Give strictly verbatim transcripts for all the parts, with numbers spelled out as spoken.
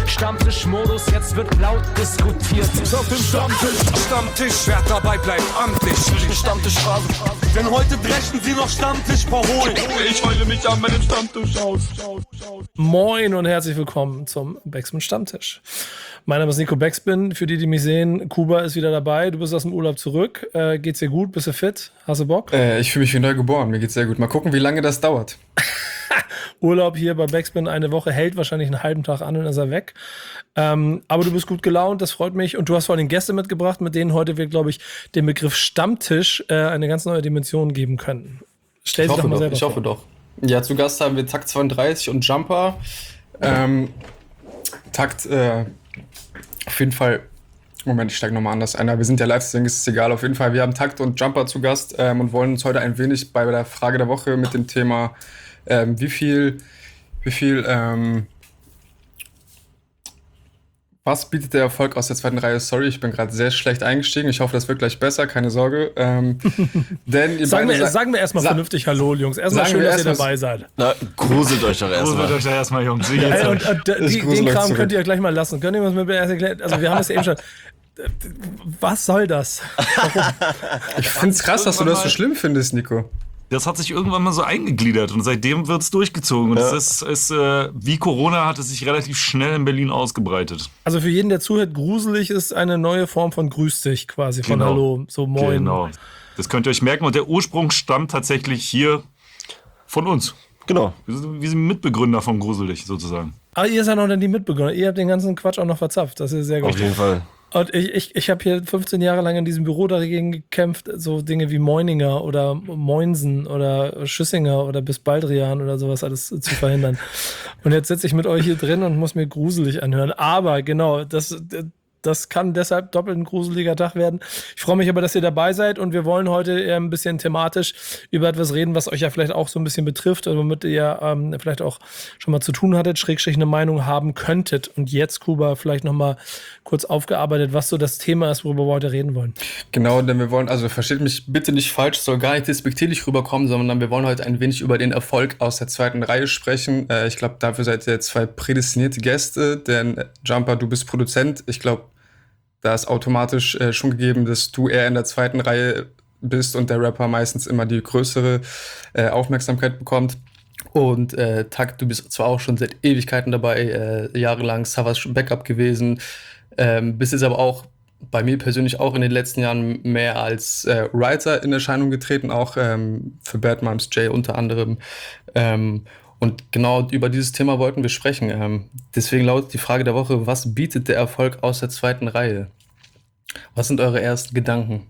Stammtischmodus, jetzt wird laut diskutiert. Auf dem Stammtisch, Stammtisch, wer dabei bleibt, amtlich. Stammtisch Phase. Denn heute brechen sie noch Stammtisch verholen. Ich heule mich an meinem Stammtisch aus. Moin und herzlich willkommen zum Backspin Stammtisch. Mein Name ist Nico Backspin. Für die, die mich sehen, Kuba ist wieder dabei. Du bist aus dem Urlaub zurück. Äh, geht's dir gut? Bist du fit? Hast du Bock? Äh, ich fühle mich wie neu geboren. Mir geht's sehr gut. Mal gucken, wie lange das dauert. Urlaub hier bei Backspin eine Woche, hält wahrscheinlich einen halben Tag an und ist er weg. Ähm, aber du bist gut gelaunt, das freut mich. Und du hast vor allem Gäste mitgebracht, mit denen heute wir, glaube ich, den Begriff Stammtisch äh, eine ganz neue Dimension geben können. Stell dich doch mal doch, selber Ich vor. hoffe doch. Ja, zu Gast haben wir Takt zweiunddreißig und Jumper. Ähm, Takt, äh, auf jeden Fall, Moment, ich steige nochmal anders ein. Wir sind ja live, deswegen ist es egal. Auf jeden Fall, wir haben Takt und Jumper zu Gast ähm, und wollen uns heute ein wenig bei der Frage der Woche mit dem Thema ähm, wie viel, wie viel, ähm, was bietet der Erfolg aus der zweiten Reihe? Sorry, ich bin gerade sehr schlecht eingestiegen. Ich hoffe, das wird gleich besser, keine Sorge. Ähm, denn ihr Sagen beide wir, sa- sagen wir erstmal sa- vernünftig Hallo, Jungs. Erstmal Sagen schön, wir dass ihr erst mal- dabei seid. Na, gruselt euch doch Gruselt erstmal. euch da erstmal, Jungs. Wie Ey, geht's und, und, Ich die, grusel den euch Kram zurück. könnt ihr ja gleich mal lassen. Könnt ihr mir das mit erst erklären? Also wir haben es ja eben schon. Was soll das? Ich find's krass, dass du das so schlimm findest, Nico. Das hat sich irgendwann mal so eingegliedert und seitdem wird es durchgezogen. Und Ja. es ist, ist äh, wie Corona hat es sich relativ schnell in Berlin ausgebreitet. Also für jeden, der zuhört, gruselig ist eine neue Form von Grüß dich quasi, von Genau. Hallo, so Moin. Genau. Das könnt ihr euch merken. Und der Ursprung stammt tatsächlich hier von uns. Genau. Wir sind, wir sind Mitbegründer von Gruselig sozusagen. Aber ihr seid noch dann die Mitbegründer. Ihr habt den ganzen Quatsch auch noch verzapft. Das ist sehr gut. Auf jeden Fall. Und ich, ich, ich habe hier fünfzehn Jahre lang in diesem Büro dagegen gekämpft, so Dinge wie Moininger oder Moinsen oder Schüssinger oder bis Baldrian oder sowas alles zu verhindern. Und jetzt sitze ich mit euch hier drin und muss mir gruselig anhören. Aber genau, das, das kann deshalb doppelt ein gruseliger Tag werden. Ich freue mich aber, dass ihr dabei seid und wir wollen heute eher ein bisschen thematisch über etwas reden, was euch ja vielleicht auch so ein bisschen betrifft oder womit ihr ähm, vielleicht auch schon mal zu tun hattet, schrägstrich eine Meinung haben könntet. Und jetzt, Kuba, vielleicht nochmal kurz aufgearbeitet, was so das Thema ist, worüber wir heute reden wollen. Genau, denn wir wollen, also versteht mich bitte nicht falsch, es soll gar nicht despektierlich rüberkommen, sondern wir wollen heute ein wenig über den Erfolg aus der zweiten Reihe sprechen. Äh, ich glaube, dafür seid ihr zwei prädestinierte Gäste, denn äh, Jumper, du bist Produzent. Ich glaube, da ist automatisch äh, schon gegeben, dass du eher in der zweiten Reihe bist und der Rapper meistens immer die größere äh, Aufmerksamkeit bekommt. Und äh, Takt, du bist zwar auch schon seit Ewigkeiten dabei, äh, jahrelang Savas Backup gewesen, ähm, bist jetzt aber auch bei mir persönlich auch in den letzten Jahren mehr als äh, Writer in Erscheinung getreten, auch ähm, für Bad Moms J unter anderem. Ähm, und genau über dieses Thema wollten wir sprechen. Ähm, deswegen lautet die Frage der Woche, was bietet der Erfolg aus der zweiten Reihe? Was sind eure ersten Gedanken?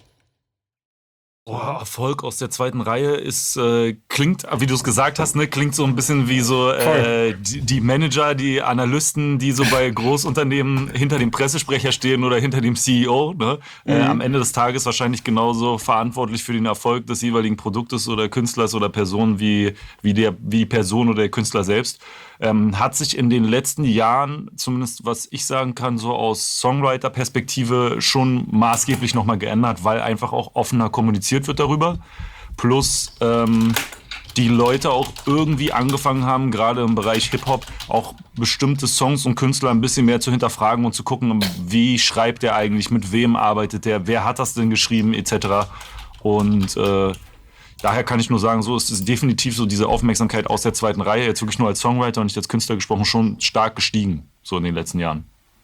Boah, Erfolg aus der zweiten Reihe ist, äh, klingt, wie du es gesagt hast, ne, klingt so ein bisschen wie so äh, die, die Manager, die Analysten, die so bei Großunternehmen hinter dem Pressesprecher stehen oder hinter dem C E O. Ne? Mhm. Äh, am Ende des Tages wahrscheinlich genauso verantwortlich für den Erfolg des jeweiligen Produktes oder Künstlers oder Person wie, wie, der, wie die Person oder der Künstler selbst. Ähm, hat sich in den letzten Jahren, zumindest was ich sagen kann, so aus Songwriter-Perspektive schon maßgeblich nochmal geändert, weil einfach auch offener kommuniziert wird darüber. Plus ähm, die Leute auch irgendwie angefangen haben, gerade im Bereich Hip-Hop, auch bestimmte Songs und Künstler ein bisschen mehr zu hinterfragen und zu gucken, wie schreibt der eigentlich, mit wem arbeitet der, wer hat das denn geschrieben, et cetera. Und äh, daher kann ich nur sagen, so ist es definitiv so diese Aufmerksamkeit aus der zweiten Reihe, jetzt wirklich nur als Songwriter und nicht als Künstler gesprochen, schon stark gestiegen, so in den letzten Jahren.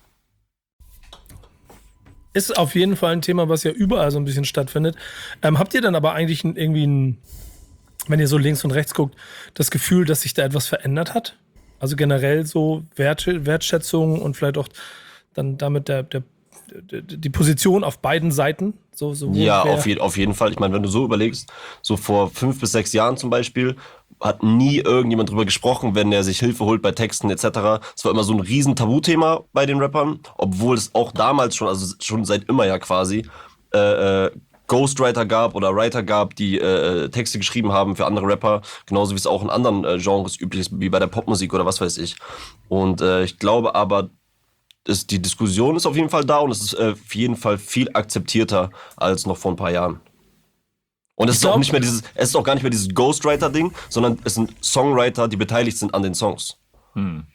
Ist auf jeden Fall ein Thema, was ja überall so ein bisschen stattfindet. Ähm, habt ihr dann aber eigentlich ein, irgendwie ein, wenn ihr so links und rechts guckt, das Gefühl, dass sich da etwas verändert hat? Also generell so Wert, Wertschätzung und vielleicht auch dann damit der, der, der, die Position auf beiden Seiten? So, so Ja, auf, je, auf jeden Fall. Ich meine, wenn du so überlegst, so vor fünf bis sechs Jahren zum Beispiel, hat nie irgendjemand drüber gesprochen, wenn er sich Hilfe holt bei Texten et cetera. Es war immer so ein riesen Tabuthema bei den Rappern, obwohl es auch damals schon, also schon seit immer ja quasi, äh, äh, Ghostwriter gab oder Writer gab, die äh, Texte geschrieben haben für andere Rapper, genauso wie es auch in anderen äh, Genres üblich ist, wie bei der Popmusik oder was weiß ich. Und äh, ich glaube aber, ist, die Diskussion ist auf jeden Fall da und es ist äh, auf jeden Fall viel akzeptierter als noch vor ein paar Jahren. Und es Ich ist auch glaub- nicht mehr dieses, es ist auch gar nicht mehr dieses Ghostwriter-Ding, sondern es sind Songwriter, die beteiligt sind an den Songs. Hm.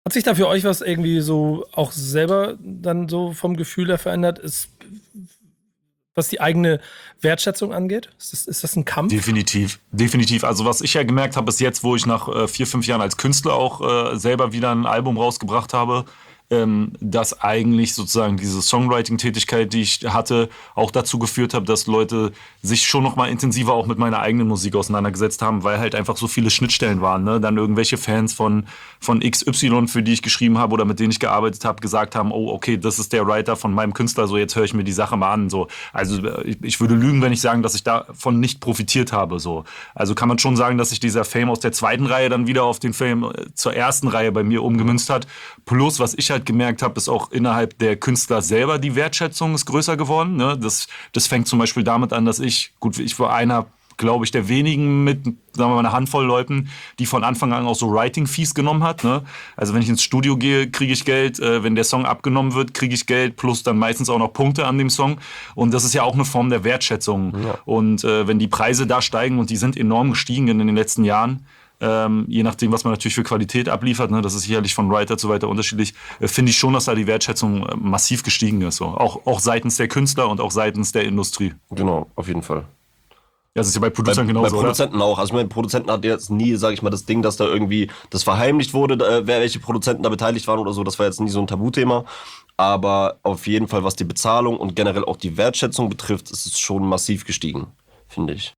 Hat sich da für euch was irgendwie so auch selber dann so vom Gefühl her verändert, ist, was die eigene Wertschätzung angeht? Ist das, ist das ein Kampf? Definitiv, definitiv. Also was ich ja gemerkt habe, ist jetzt, wo ich nach äh, vier, fünf Jahren als Künstler auch äh, selber wieder ein Album rausgebracht habe, ähm, dass eigentlich sozusagen diese Songwriting-Tätigkeit, die ich hatte, auch dazu geführt habe, dass Leute sich schon noch mal intensiver auch mit meiner eigenen Musik auseinandergesetzt haben, weil halt einfach so viele Schnittstellen waren. Ne? Dann irgendwelche Fans von, von X Y, für die ich geschrieben habe oder mit denen ich gearbeitet habe, gesagt haben, oh, okay, das ist der Writer von meinem Künstler, so jetzt höre ich mir die Sache mal an. So. Also ich, ich würde lügen, wenn ich sagen, dass ich davon nicht profitiert habe. So. Also kann man schon sagen, dass sich dieser Fame aus der zweiten Reihe dann wieder auf den Fame zur ersten Reihe bei mir umgemünzt hat. Plus, was ich halt gemerkt habe, ist auch innerhalb der Künstler selber die Wertschätzung ist größer geworden. Ne? Das, das fängt zum Beispiel damit an, dass ich, gut, ich war einer, glaube ich, der wenigen mit, sagen wir mal, einer Handvoll Leuten, die von Anfang an auch so Writing-Fees genommen hat. Ne? Also wenn ich ins Studio gehe, kriege ich Geld. Äh, wenn der Song abgenommen wird, kriege ich Geld. Plus dann meistens auch noch Punkte an dem Song. Und das ist ja auch eine Form der Wertschätzung. Ja. Und äh, wenn die Preise da steigen, und die sind enorm gestiegen in den letzten Jahren, Ähm, je nachdem, was man natürlich für Qualität abliefert, ne, das ist sicherlich von Writer zu weiter unterschiedlich, äh, finde ich schon, dass da die Wertschätzung äh, massiv gestiegen ist. So. Auch, auch seitens der Künstler und auch seitens der Industrie. Genau, auf jeden Fall. Ja, das ist ja bei Produzenten bei, genauso, Bei Produzenten oder? auch. Also ich meine, Produzenten hatten jetzt nie, sage ich mal, das Ding, dass da irgendwie das verheimlicht wurde, äh, wer welche Produzenten da beteiligt waren oder so. Das war jetzt nie so ein Tabuthema. Aber auf jeden Fall, was die Bezahlung und generell auch die Wertschätzung betrifft, ist es schon massiv gestiegen, finde ich.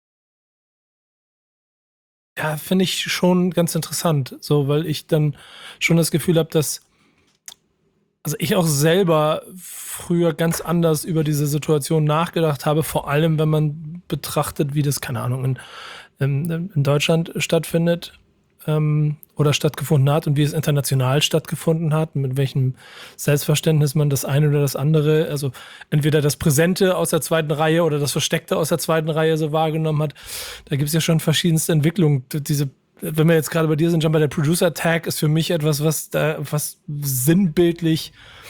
Ja, finde ich schon ganz interessant, so, weil ich dann schon das Gefühl habe, dass also ich auch selber früher ganz anders über diese Situation nachgedacht habe, vor allem wenn man betrachtet, wie das, keine Ahnung, in, in, in Deutschland stattfindet ähm, oder stattgefunden hat und wie es international stattgefunden hat, mit welchem Selbstverständnis man das eine oder das andere, also entweder das Präsente aus der zweiten Reihe oder das Versteckte aus der zweiten Reihe so wahrgenommen hat. Da gibt es ja schon verschiedenste Entwicklungen. Diese, wenn wir jetzt gerade bei dir sind, John, bei der Producer-Tag ist für mich etwas, was da was sinnbildlich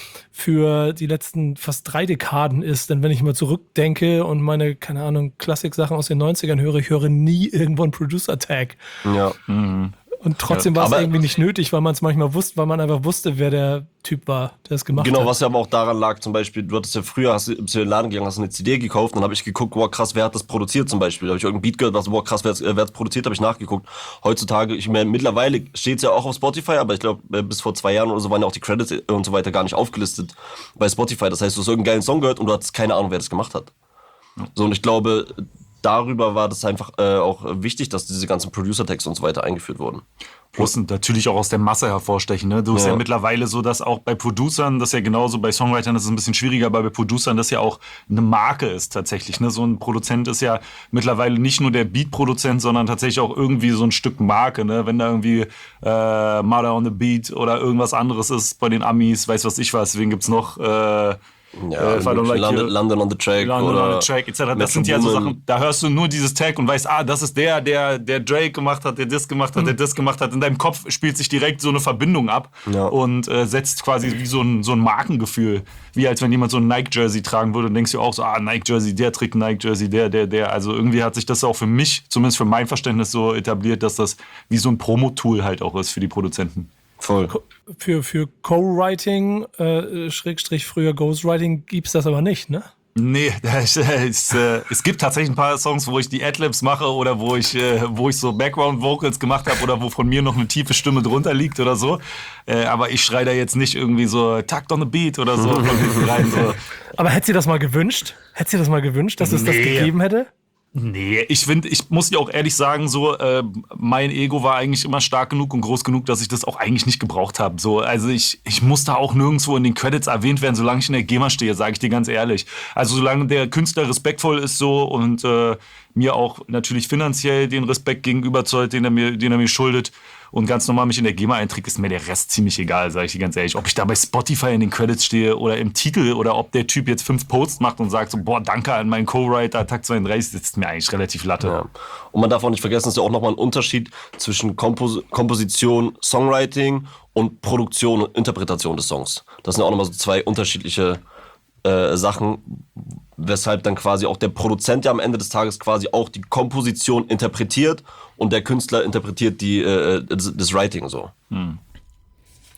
für die letzten fast drei Dekaden ist. Denn wenn ich mal zurückdenke und meine, keine Ahnung, Klassik-Sachen aus den neunzigern höre, ich höre nie irgendwo einen Producer-Tag. Ja. Mhm. Und trotzdem ja, war es irgendwie nicht nötig, weil man es manchmal wusste, weil man einfach wusste, wer der Typ war, der es gemacht genau, hat. Genau, was ja aber auch daran lag, zum Beispiel, du hattest ja früher, hast du in den Laden gegangen, hast eine C D gekauft, dann habe ich geguckt, boah krass, wer hat das produziert zum Beispiel. Da habe ich irgendein Beat gehört, was, boah krass, wer hat es produziert, habe ich nachgeguckt. Heutzutage, ich meine, mittlerweile steht es ja auch auf Spotify, aber ich glaube, bis vor zwei Jahren oder so waren ja auch die Credits und so weiter gar nicht aufgelistet bei Spotify. Das heißt, du hast irgendeinen geilen Song gehört und du hattest keine Ahnung, wer das gemacht hat. So, und ich glaube, darüber war das einfach äh, auch wichtig, dass diese ganzen Producer-Tags und so weiter eingeführt wurden. Plus natürlich auch aus der Masse hervorstechen. Ne? Du ja. ist ja mittlerweile so, dass auch bei Producern, das ist ja genauso, bei Songwritern das ist ein bisschen schwieriger, aber bei Producern das ja auch eine Marke ist tatsächlich. Ne? So ein Produzent ist ja mittlerweile nicht nur der Beat-Produzent, sondern tatsächlich auch irgendwie so ein Stück Marke. Ne? Wenn da irgendwie äh, Murder on the Beat oder irgendwas anderes ist bei den Amis, weiß was ich was, wen gibt's noch? Äh, Ja, äh, like London, London on the Track London oder on the Track et cetera. Das sind ja so Sachen, da hörst du nur dieses Tag und weißt, ah, das ist der, der, der Drake gemacht hat, der das gemacht hat, mhm. der das gemacht hat. In deinem Kopf spielt sich direkt so eine Verbindung ab ja. und äh, setzt quasi wie so ein, so ein Markengefühl. Wie als wenn jemand so ein Nike-Jersey tragen würde und denkst du auch so, ah, Nike-Jersey, der trägt ein Nike-Jersey, der, der, der. Also irgendwie hat sich das auch für mich, zumindest für mein Verständnis so etabliert, dass das wie so ein Promo-Tool halt auch ist für die Produzenten. Voll. Für, für Co-Writing, äh, Schrägstrich früher Ghostwriting, gibt's das aber nicht, ne? Nee, es, es, äh, es gibt tatsächlich ein paar Songs, wo ich die Adlibs mache oder wo ich, äh, wo ich so Background-Vocals gemacht habe oder wo von mir noch eine tiefe Stimme drunter liegt oder so. Äh, aber ich schreie da jetzt nicht irgendwie so Takt on the Beat oder so von hinten rein. So. Aber hätte sie das mal gewünscht? Hätte sie das mal gewünscht, dass es nee. das gegeben hätte? Nee, ich finde, ich muss dir auch ehrlich sagen, so äh, mein Ego war eigentlich immer stark genug und groß genug, dass ich das auch eigentlich nicht gebraucht habe. So, also ich, ich muss da auch nirgendwo in den Credits erwähnt werden, solange ich in der GEMA stehe, sage ich dir ganz ehrlich. Also solange der Künstler respektvoll ist so und äh, mir auch natürlich finanziell den Respekt gegenüber zollt, den er mir, den er mir schuldet und ganz normal mich in der GEMA einträgt, ist mir der Rest ziemlich egal, sage ich dir ganz ehrlich. Ob ich da bei Spotify in den Credits stehe oder im Titel oder ob der Typ jetzt fünf Posts macht und sagt so, boah, danke an meinen Co-Writer, Takt zweiunddreißig, das ist mir eigentlich relativ Latte. Ja. Und man darf auch nicht vergessen, es ist ja auch nochmal ein Unterschied zwischen Kompos- Komposition, Songwriting und Produktion und Interpretation des Songs. Das sind ja auch nochmal so zwei unterschiedliche äh, Sachen, weshalb dann quasi auch der Produzent ja am Ende des Tages quasi auch die Komposition interpretiert und der Künstler interpretiert die, äh, das, das Writing so. Hm.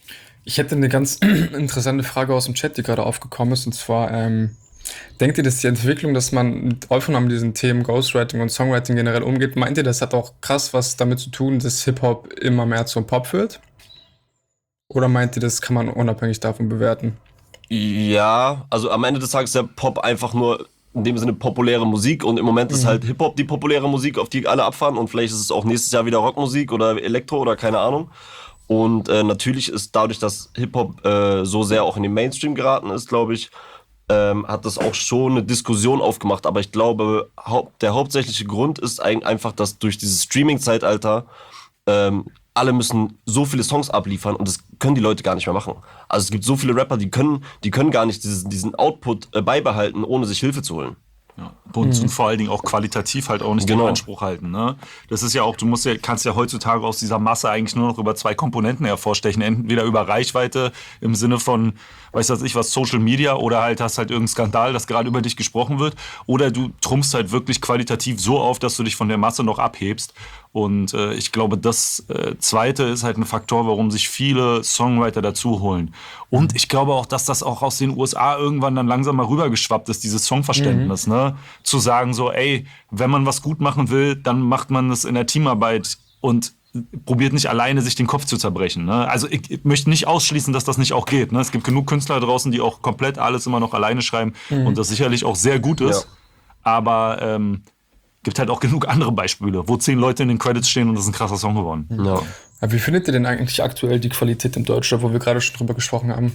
Ich hätte eine ganz interessante Frage aus dem Chat, die gerade aufgekommen ist. Und zwar, ähm, denkt ihr, dass die Entwicklung, dass man mit Aufnahmen mit diesen Themen Ghostwriting und Songwriting generell umgeht, meint ihr, das hat auch krass was damit zu tun, dass Hip-Hop immer mehr zum Pop wird? Oder meint ihr, das kann man unabhängig davon bewerten? Ja, also am Ende des Tages ist der Pop einfach nur in dem Sinne populäre Musik und im Moment ist halt Hip-Hop die populäre Musik, auf die alle abfahren und vielleicht ist es auch nächstes Jahr wieder Rockmusik oder Elektro oder keine Ahnung. Und äh, natürlich ist dadurch, dass Hip-Hop äh, so sehr auch in den Mainstream geraten ist, glaube ich, ähm, hat das auch schon eine Diskussion aufgemacht. Aber ich glaube, haupt, der hauptsächliche Grund ist eigentlich einfach, dass durch dieses Streaming-Zeitalter ähm, alle müssen so viele Songs abliefern und das können die Leute gar nicht mehr machen. Also es gibt so viele Rapper, die können, die können gar nicht diesen, diesen Output äh, beibehalten, ohne sich Hilfe zu holen. Ja, und, mhm. und vor allen Dingen auch qualitativ halt auch nicht genau. den Anspruch halten. Ne? Das ist ja auch, du musst ja, kannst ja heutzutage aus dieser Masse eigentlich nur noch über zwei Komponenten hervorstechen. Entweder über Reichweite im Sinne von, weiß was ich was, Social Media oder halt hast halt irgendeinen Skandal, dass gerade über dich gesprochen wird. Oder du trumpfst halt wirklich qualitativ so auf, dass du dich von der Masse noch abhebst. Und äh, ich glaube, das äh, Zweite ist halt ein Faktor, warum sich viele Songwriter dazu holen. Und ich glaube auch, dass das auch aus den U S A irgendwann dann langsam mal rübergeschwappt ist, dieses Songverständnis. Mhm. Ne? Zu sagen so, ey, wenn man was gut machen will, dann macht man das in der Teamarbeit und probiert nicht alleine sich den Kopf zu zerbrechen. Ne? Also ich, ich möchte nicht ausschließen, dass das nicht auch geht. Ne? Es gibt genug Künstler draußen, die auch komplett alles immer noch alleine schreiben mhm. und das sicherlich auch sehr gut ist. Ja. Aber ähm, gibt halt auch genug andere Beispiele, wo zehn Leute in den Credits stehen und das ist ein krasser Song geworden. Ja. Aber wie findet ihr denn eigentlich aktuell die Qualität im Deutschrap, wo wir gerade schon drüber gesprochen haben?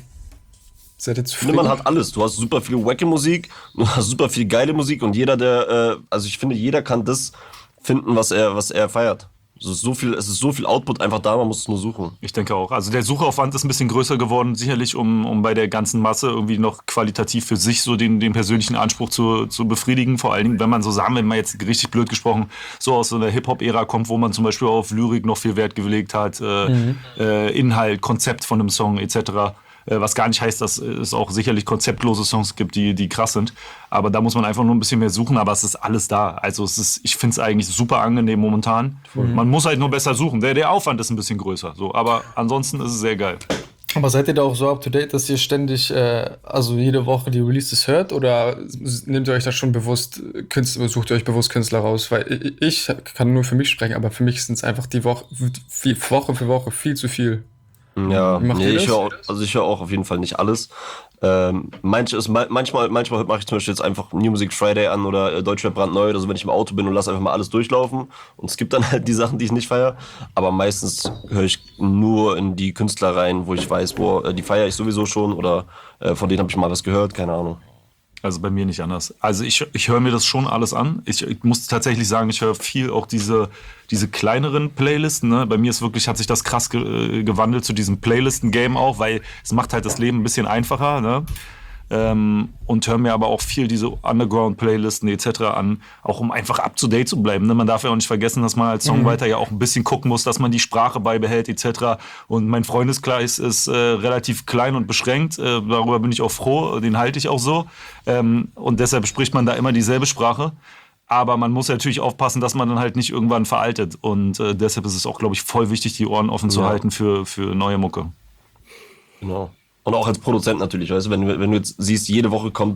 Seid ihr zufrieden? Ich finde, man hat alles. Du hast super viel wacke Musik, du hast super viel geile Musik und jeder, der, äh, also ich finde, jeder kann das finden, was er, was er feiert. Es ist so viel, es ist so viel Output einfach da, man muss es nur suchen. Ich denke auch. Also der Suchaufwand ist ein bisschen größer geworden, sicherlich, um, um bei der ganzen Masse irgendwie noch qualitativ für sich so den, den persönlichen Anspruch zu, zu befriedigen. Vor allen Dingen, wenn man so sagen, wenn man jetzt richtig blöd gesprochen so aus so einer Hip-Hop-Ära kommt, wo man zum Beispiel auf Lyrik noch viel Wert gelegt hat, äh, mhm. äh, Inhalt, Konzept von einem Song et cetera. Was gar nicht heißt, dass es auch sicherlich konzeptlose Songs gibt, die, die krass sind. Aber da muss man einfach nur ein bisschen mehr suchen, aber es ist alles da. Also es ist, ich finde es eigentlich super angenehm momentan. Mhm. Man muss halt nur besser suchen. Der, der Aufwand ist ein bisschen größer. So. Aber ansonsten ist es sehr geil. Aber seid ihr da auch so up to date, dass ihr ständig, äh, also jede Woche die Releases hört? Oder nehmt ihr euch da schon bewusst Künstler, sucht ihr euch bewusst Künstler raus? Weil ich kann nur für mich sprechen, aber für mich sind es einfach die Woche, Woche für Woche viel zu viel. Ja, nee, ich höre also ich höre auch auf jeden Fall nicht alles. Ähm, manches, manchmal, manchmal mache ich zum Beispiel jetzt einfach New Music Friday an oder äh, Deutschrap brandneu oder so, wenn ich im Auto bin und lasse einfach mal alles durchlaufen. Und es gibt dann halt die Sachen, die ich nicht feiere. Aber meistens höre ich nur in die Künstler rein, wo ich weiß, boah, äh, die feiere ich sowieso schon oder äh, von denen habe ich mal was gehört, keine Ahnung. Also bei mir nicht anders. Also ich, ich höre mir das schon alles an. Ich, ich muss tatsächlich sagen, ich höre viel auch diese, diese kleineren Playlisten. Ne? Bei mir ist wirklich, hat sich das krass ge- gewandelt zu diesem Playlisten-Game auch, weil es macht halt das Leben ein bisschen einfacher. Ne? Ähm, und höre mir aber auch viel diese Underground-Playlisten et cetera an, auch um einfach up-to-date zu bleiben. Ne? Man darf ja auch nicht vergessen, dass man als Songwriter mhm. ja auch ein bisschen gucken muss, dass man die Sprache beibehält et cetera. Und mein Freundeskreis ist äh, relativ klein und beschränkt. Äh, darüber bin ich auch froh, den halte ich auch so. Ähm, und deshalb spricht man da immer dieselbe Sprache. Aber man muss natürlich aufpassen, dass man dann halt nicht irgendwann veraltet. Und äh, deshalb ist es auch, glaube ich, voll wichtig, die Ohren offen ja. zu halten für, für neue Mucke. Genau. Und auch als Produzent natürlich, weißt du, wenn, wenn du jetzt siehst, jede Woche kommt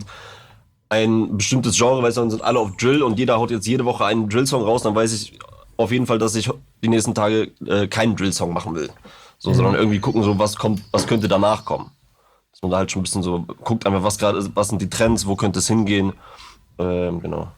ein bestimmtes Genre, weißt du, dann sind alle auf Drill und jeder haut jetzt jede Woche einen Drill-Song raus, dann weiß ich auf jeden Fall, dass ich die nächsten Tage äh, keinen Drill-Song machen will. So, mhm. sondern irgendwie gucken, so was kommt, was könnte danach kommen. Dass man da halt schon ein bisschen so guckt, einfach was gerade ist, was sind die Trends, wo könnte es hingehen. Ähm, genau.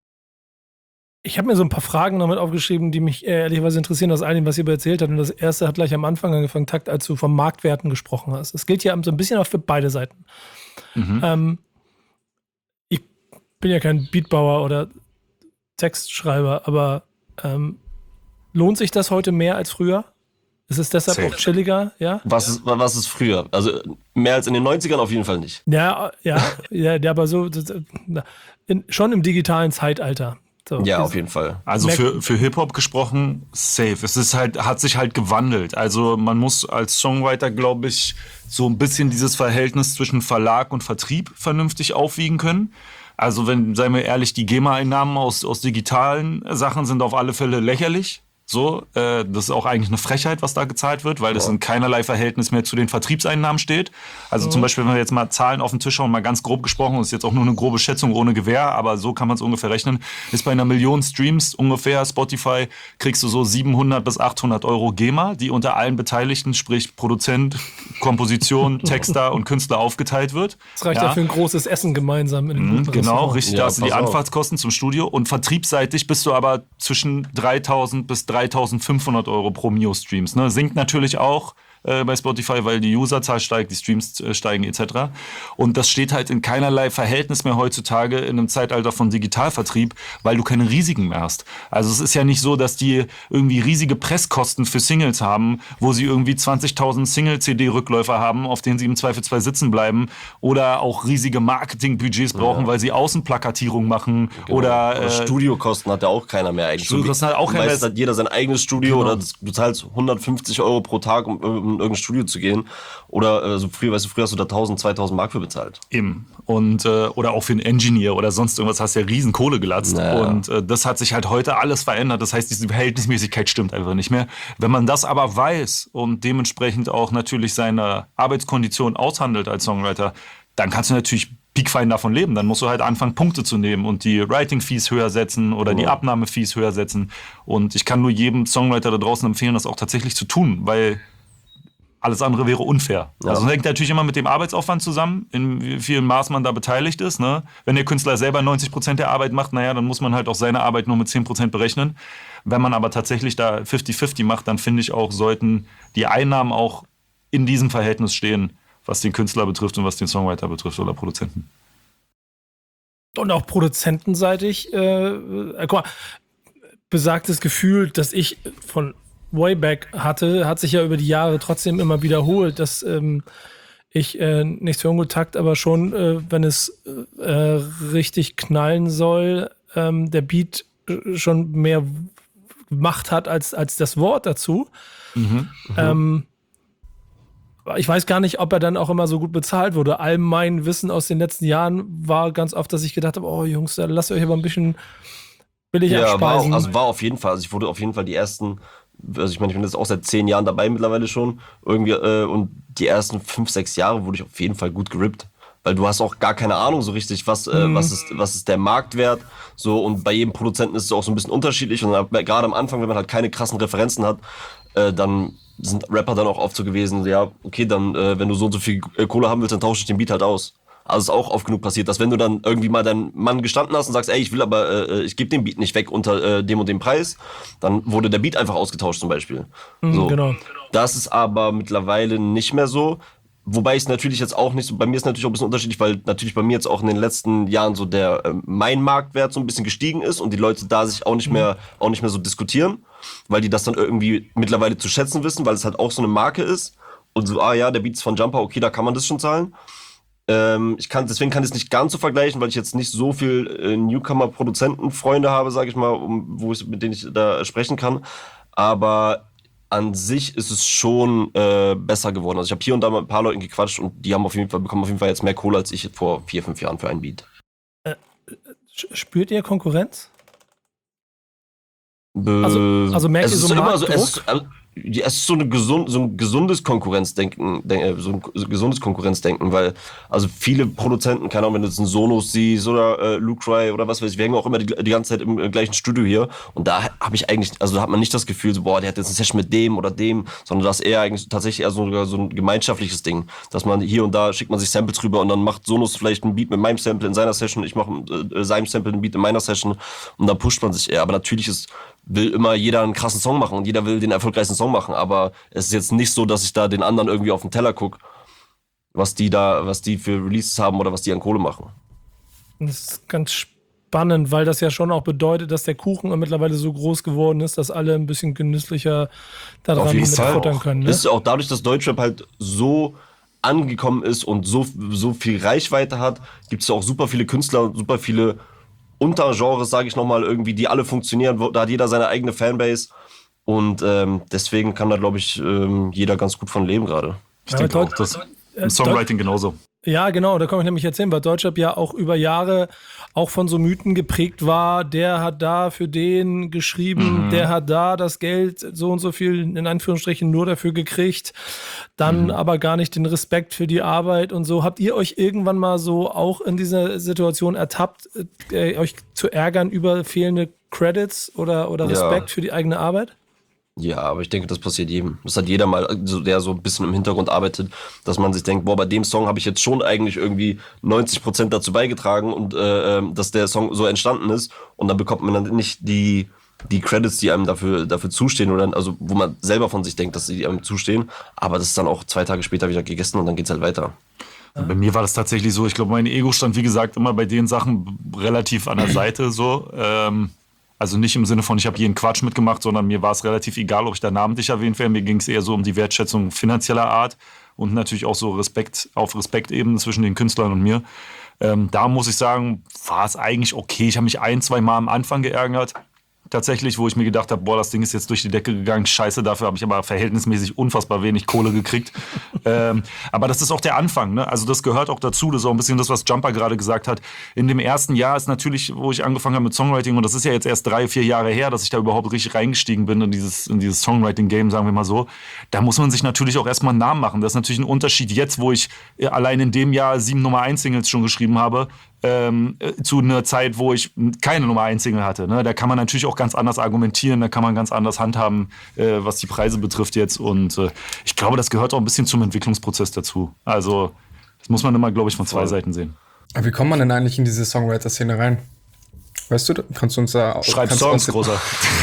Ich habe mir so ein paar Fragen damit aufgeschrieben, die mich ehrlicherweise interessieren aus all dem, was ihr erzählt habt. Und das erste hat gleich am Anfang angefangen, Takt, als du vom Marktwerten gesprochen hast. Das gilt ja so ein bisschen auch für beide Seiten. Mhm. Ähm, ich bin ja kein Beatbauer oder Textschreiber, aber ähm, lohnt sich das heute mehr als früher? Ist es deshalb Safe. Auch chilliger? Ja? Was ist, was ist früher? Also mehr als in den neunzigern auf jeden Fall nicht. Ja, ja, ja, ja aber so in, schon im digitalen Zeitalter. So, ja, auf jeden Fall. Also für, für Hip-Hop gesprochen, safe. Es ist halt, hat sich halt gewandelt. Also man muss als Songwriter, glaube ich, so ein bisschen dieses Verhältnis zwischen Verlag und Vertrieb vernünftig aufwiegen können. Also wenn, seien wir ehrlich, die GEMA-Einnahmen aus, aus digitalen Sachen sind auf alle Fälle lächerlich. So, äh, das ist auch eigentlich eine Frechheit, was da gezahlt wird, weil das in keinerlei Verhältnis mehr zu den Vertriebseinnahmen steht. Also mhm. zum Beispiel, wenn wir jetzt mal Zahlen auf den Tisch hauen, mal ganz grob gesprochen, das ist jetzt auch nur eine grobe Schätzung ohne Gewähr, aber so kann man es ungefähr rechnen, ist bei einer Million Streams ungefähr Spotify, kriegst du so siebenhundert bis achthundert Euro GEMA, die unter allen Beteiligten, sprich Produzent, Komposition, Texter und Künstler aufgeteilt wird. Das reicht ja, ja für ein großes Essen gemeinsam. In mhm, genau, richtig, ja, da hast du die auf. Anfahrtskosten zum Studio und vertriebsseitig bist du aber zwischen dreitausend bis dreitausendfünfhundert Euro pro Mio-Streams. Ne? Sinkt natürlich auch äh, bei Spotify, weil die Userzahl steigt, die Streams äh, steigen et cetera. Und das steht halt in keinerlei Verhältnis mehr heutzutage in einem Zeitalter von Digitalvertrieb, weil du keine Risiken mehr hast. Also es ist ja nicht so, dass die irgendwie riesige Presskosten für Singles haben, wo sie irgendwie zwanzigtausend Single-C D-Rückläufer haben, auf denen sie im Zweifelsfall sitzen bleiben oder auch riesige Marketingbudgets brauchen, ja. weil sie Außenplakatierung machen genau. oder... Äh, Studiokosten hat ja auch keiner mehr eigentlich. Studiokosten hat auch keiner mehr. Hat jeder sein eigenes Studio genau. oder du zahlst hundertfünfzig Euro pro Tag, um, um in irgendein Studio zu gehen. Oder äh, so früher, weißt du, früher hast du da tausend, zweitausend Mark für bezahlt. Eben. Und, äh, oder auch für einen Engineer oder sonst irgendwas hast du ja riesen Kohle gelatzt. Naja. Und äh, das hat sich halt heute alles verändert. Das heißt, diese Verhältnismäßigkeit stimmt einfach nicht mehr. Wenn man das aber weiß und dementsprechend auch natürlich seine Arbeitskondition aushandelt als Songwriter, dann kannst du natürlich piekfein davon leben. Dann musst du halt anfangen, Punkte zu nehmen und die Writing-Fees höher setzen oder ja. die Abnahme-Fees höher setzen. Und ich kann nur jedem Songwriter da draußen empfehlen, das auch tatsächlich zu tun, weil alles andere wäre unfair. Ja. Also das hängt natürlich immer mit dem Arbeitsaufwand zusammen, in wie vielen Maß man da beteiligt ist. Ne? Wenn der Künstler selber neunzig Prozent der Arbeit macht, naja, dann muss man halt auch seine Arbeit nur mit zehn Prozent berechnen. Wenn man aber tatsächlich da fünfzig fünfzig macht, dann finde ich auch, sollten die Einnahmen auch in diesem Verhältnis stehen, was den Künstler betrifft und was den Songwriter betrifft oder Produzenten. Und auch produzentenseitig, äh, äh, guck mal, besagtes Gefühl, das ich von Wayback hatte, hat sich ja über die Jahre trotzdem immer wiederholt, dass ähm, ich äh, nichts für ungetakt, aber schon, äh, wenn es äh, richtig knallen soll, ähm, der Beat schon mehr Macht hat als, als das Wort dazu. Mhm. Ähm, ich weiß gar nicht, ob er dann auch immer so gut bezahlt wurde. All mein Wissen aus den letzten Jahren war ganz oft, dass ich gedacht habe, oh Jungs, lasst euch aber ein bisschen billig ja, abspeisen. War auch, also war auf jeden Fall, also ich wurde auf jeden Fall die ersten, also ich meine, ich bin jetzt auch seit zehn Jahren dabei mittlerweile schon, irgendwie, äh, und die ersten fünf, sechs Jahre wurde ich auf jeden Fall gut gerippt. Weil du hast auch gar keine Ahnung so richtig, was, äh, mhm. was, ist, was ist der Marktwert. So, und bei jedem Produzenten ist es auch so ein bisschen unterschiedlich. Und gerade am Anfang, wenn man halt keine krassen Referenzen hat, äh, dann sind Rapper dann auch oft so gewesen, ja, okay, dann, äh, wenn du so und so viel Kohle haben willst, dann tausche ich den Beat halt aus. Also es ist auch oft genug passiert, dass wenn du dann irgendwie mal deinen Mann gestanden hast und sagst, ey, ich will aber, äh, ich gebe den Beat nicht weg unter äh, dem und dem Preis, dann wurde der Beat einfach ausgetauscht zum Beispiel. Mhm, so. Genau. Das ist aber mittlerweile nicht mehr so. Wobei es natürlich jetzt auch nicht so, bei mir ist natürlich auch ein bisschen unterschiedlich, weil natürlich bei mir jetzt auch in den letzten Jahren so der, äh, mein Marktwert so ein bisschen gestiegen ist und die Leute da sich auch nicht mehr, auch nicht mehr so diskutieren, weil die das dann irgendwie mittlerweile zu schätzen wissen, weil es halt auch so eine Marke ist und so, ah ja, der Beat ist von Jumper, okay, da kann man das schon zahlen. Ähm, ich kann, deswegen kann ich es nicht ganz so vergleichen, weil ich jetzt nicht so viel äh, Newcomer-Produzenten-Freunde habe, sage ich mal, um, wo ich, mit denen ich da sprechen kann, aber an sich ist es schon äh, besser geworden. Also ich habe hier und da mal ein paar Leuten gequatscht und die haben auf jeden Fall, bekommen auf jeden Fall jetzt mehr Kohle als ich vor vier, fünf Jahren für einen Beat. Äh, spürt ihr Konkurrenz? Be- Also, also merkt ihr so immer so, Marktdruck? es, ist, also, es ist so, eine gesund, so ein gesundes Konkurrenzdenken, denk, so ein gesundes Konkurrenzdenken, weil also viele Produzenten, keine Ahnung, wenn du jetzt einen Sonos siehst oder äh, Luke Ry oder was weiß ich, wir hängen auch immer die, die ganze Zeit im äh, gleichen Studio hier und da habe ich eigentlich, also da hat man nicht das Gefühl, so boah, der hat jetzt eine Session mit dem oder dem, sondern das ist eher eigentlich tatsächlich eher so, so ein gemeinschaftliches Ding, dass man hier und da schickt man sich Samples rüber und dann macht Sonos vielleicht einen Beat mit meinem Sample in seiner Session, ich mache äh, seinem Sample einen Beat in meiner Session und dann pusht man sich eher, aber natürlich ist will immer jeder einen krassen Song machen und jeder will den erfolgreichsten Song machen, aber es ist jetzt nicht so, dass ich da den anderen irgendwie auf den Teller gucke, was die da, was die für Releases haben oder was die an Kohle machen. Das ist ganz spannend, weil das ja schon auch bedeutet, dass der Kuchen mittlerweile so groß geworden ist, dass alle ein bisschen genüsslicher daran mitfuttern können. Ne? Ist auch dadurch, dass Deutschrap halt so angekommen ist und so, so viel Reichweite hat, gibt es ja auch super viele Künstler, super viele Untergenres, sage ich nochmal, irgendwie, die alle funktionieren. Da hat jeder seine eigene Fanbase. Und ähm, deswegen kann da, glaube ich, ähm, jeder ganz gut von leben gerade. Ich ja, denke auch, das im Songwriting genauso. Ja, genau, da komme ich nämlich jetzt hin, weil Deutschrap ja auch über Jahre auch von so Mythen geprägt war, der hat da für den geschrieben, mhm. der hat da das Geld so und so viel in Anführungsstrichen nur dafür gekriegt, dann mhm. aber gar nicht den Respekt für die Arbeit und so. Habt ihr euch irgendwann mal so auch in dieser Situation ertappt, äh, euch zu ärgern über fehlende Credits oder, oder Respekt ja. für die eigene Arbeit? Ja, aber ich denke, das passiert jedem. Das hat jeder mal, der so ein bisschen im Hintergrund arbeitet, dass man sich denkt, boah, bei dem Song habe ich jetzt schon eigentlich irgendwie neunzig Prozent dazu beigetragen und äh, dass der Song so entstanden ist. Und dann bekommt man dann nicht die, die Credits, die einem dafür, dafür zustehen, oder also wo man selber von sich denkt, dass sie einem zustehen. Aber das ist dann auch zwei Tage später wieder gegessen und dann geht's halt weiter. Bei mir war das tatsächlich so. Ich glaube, mein Ego stand, wie gesagt, immer bei den Sachen relativ an der Seite so. Ähm Also nicht im Sinne von, ich habe jeden Quatsch mitgemacht, sondern mir war es relativ egal, ob ich da namentlich erwähnt werde. Mir ging es eher so um die Wertschätzung finanzieller Art und natürlich auch so Respekt auf Respektebene zwischen den Künstlern und mir. Ähm, da muss ich sagen, war es eigentlich okay. Ich habe mich ein, zwei Mal am Anfang geärgert. Tatsächlich, wo ich mir gedacht habe, boah, das Ding ist jetzt durch die Decke gegangen, scheiße, dafür habe ich aber verhältnismäßig unfassbar wenig Kohle gekriegt. ähm, aber das ist auch der Anfang, ne? Also das gehört auch dazu, das ist auch ein bisschen das, was Jumper gerade gesagt hat. In dem ersten Jahr ist natürlich, wo ich angefangen habe mit Songwriting, und das ist ja jetzt erst drei, vier Jahre her, dass ich da überhaupt richtig reingestiegen bin in dieses, in dieses Songwriting-Game, sagen wir mal so, da muss man sich natürlich auch erstmal einen Namen machen. Das ist natürlich ein Unterschied jetzt, wo ich allein in dem Jahr sieben Nummer eins Singles schon geschrieben habe, Ähm, zu einer Zeit, wo ich keine Nummer eins Single hatte. Ne? Da kann man natürlich auch ganz anders argumentieren, da kann man ganz anders handhaben, äh, was die Preise betrifft jetzt. Und äh, ich glaube, das gehört auch ein bisschen zum Entwicklungsprozess dazu. Also das muss man immer, glaube ich, von zwei Seiten sehen. Aber wie kommt man denn eigentlich in diese Songwriter-Szene rein? Weißt du, kannst du uns da... Schreib Songs, großer.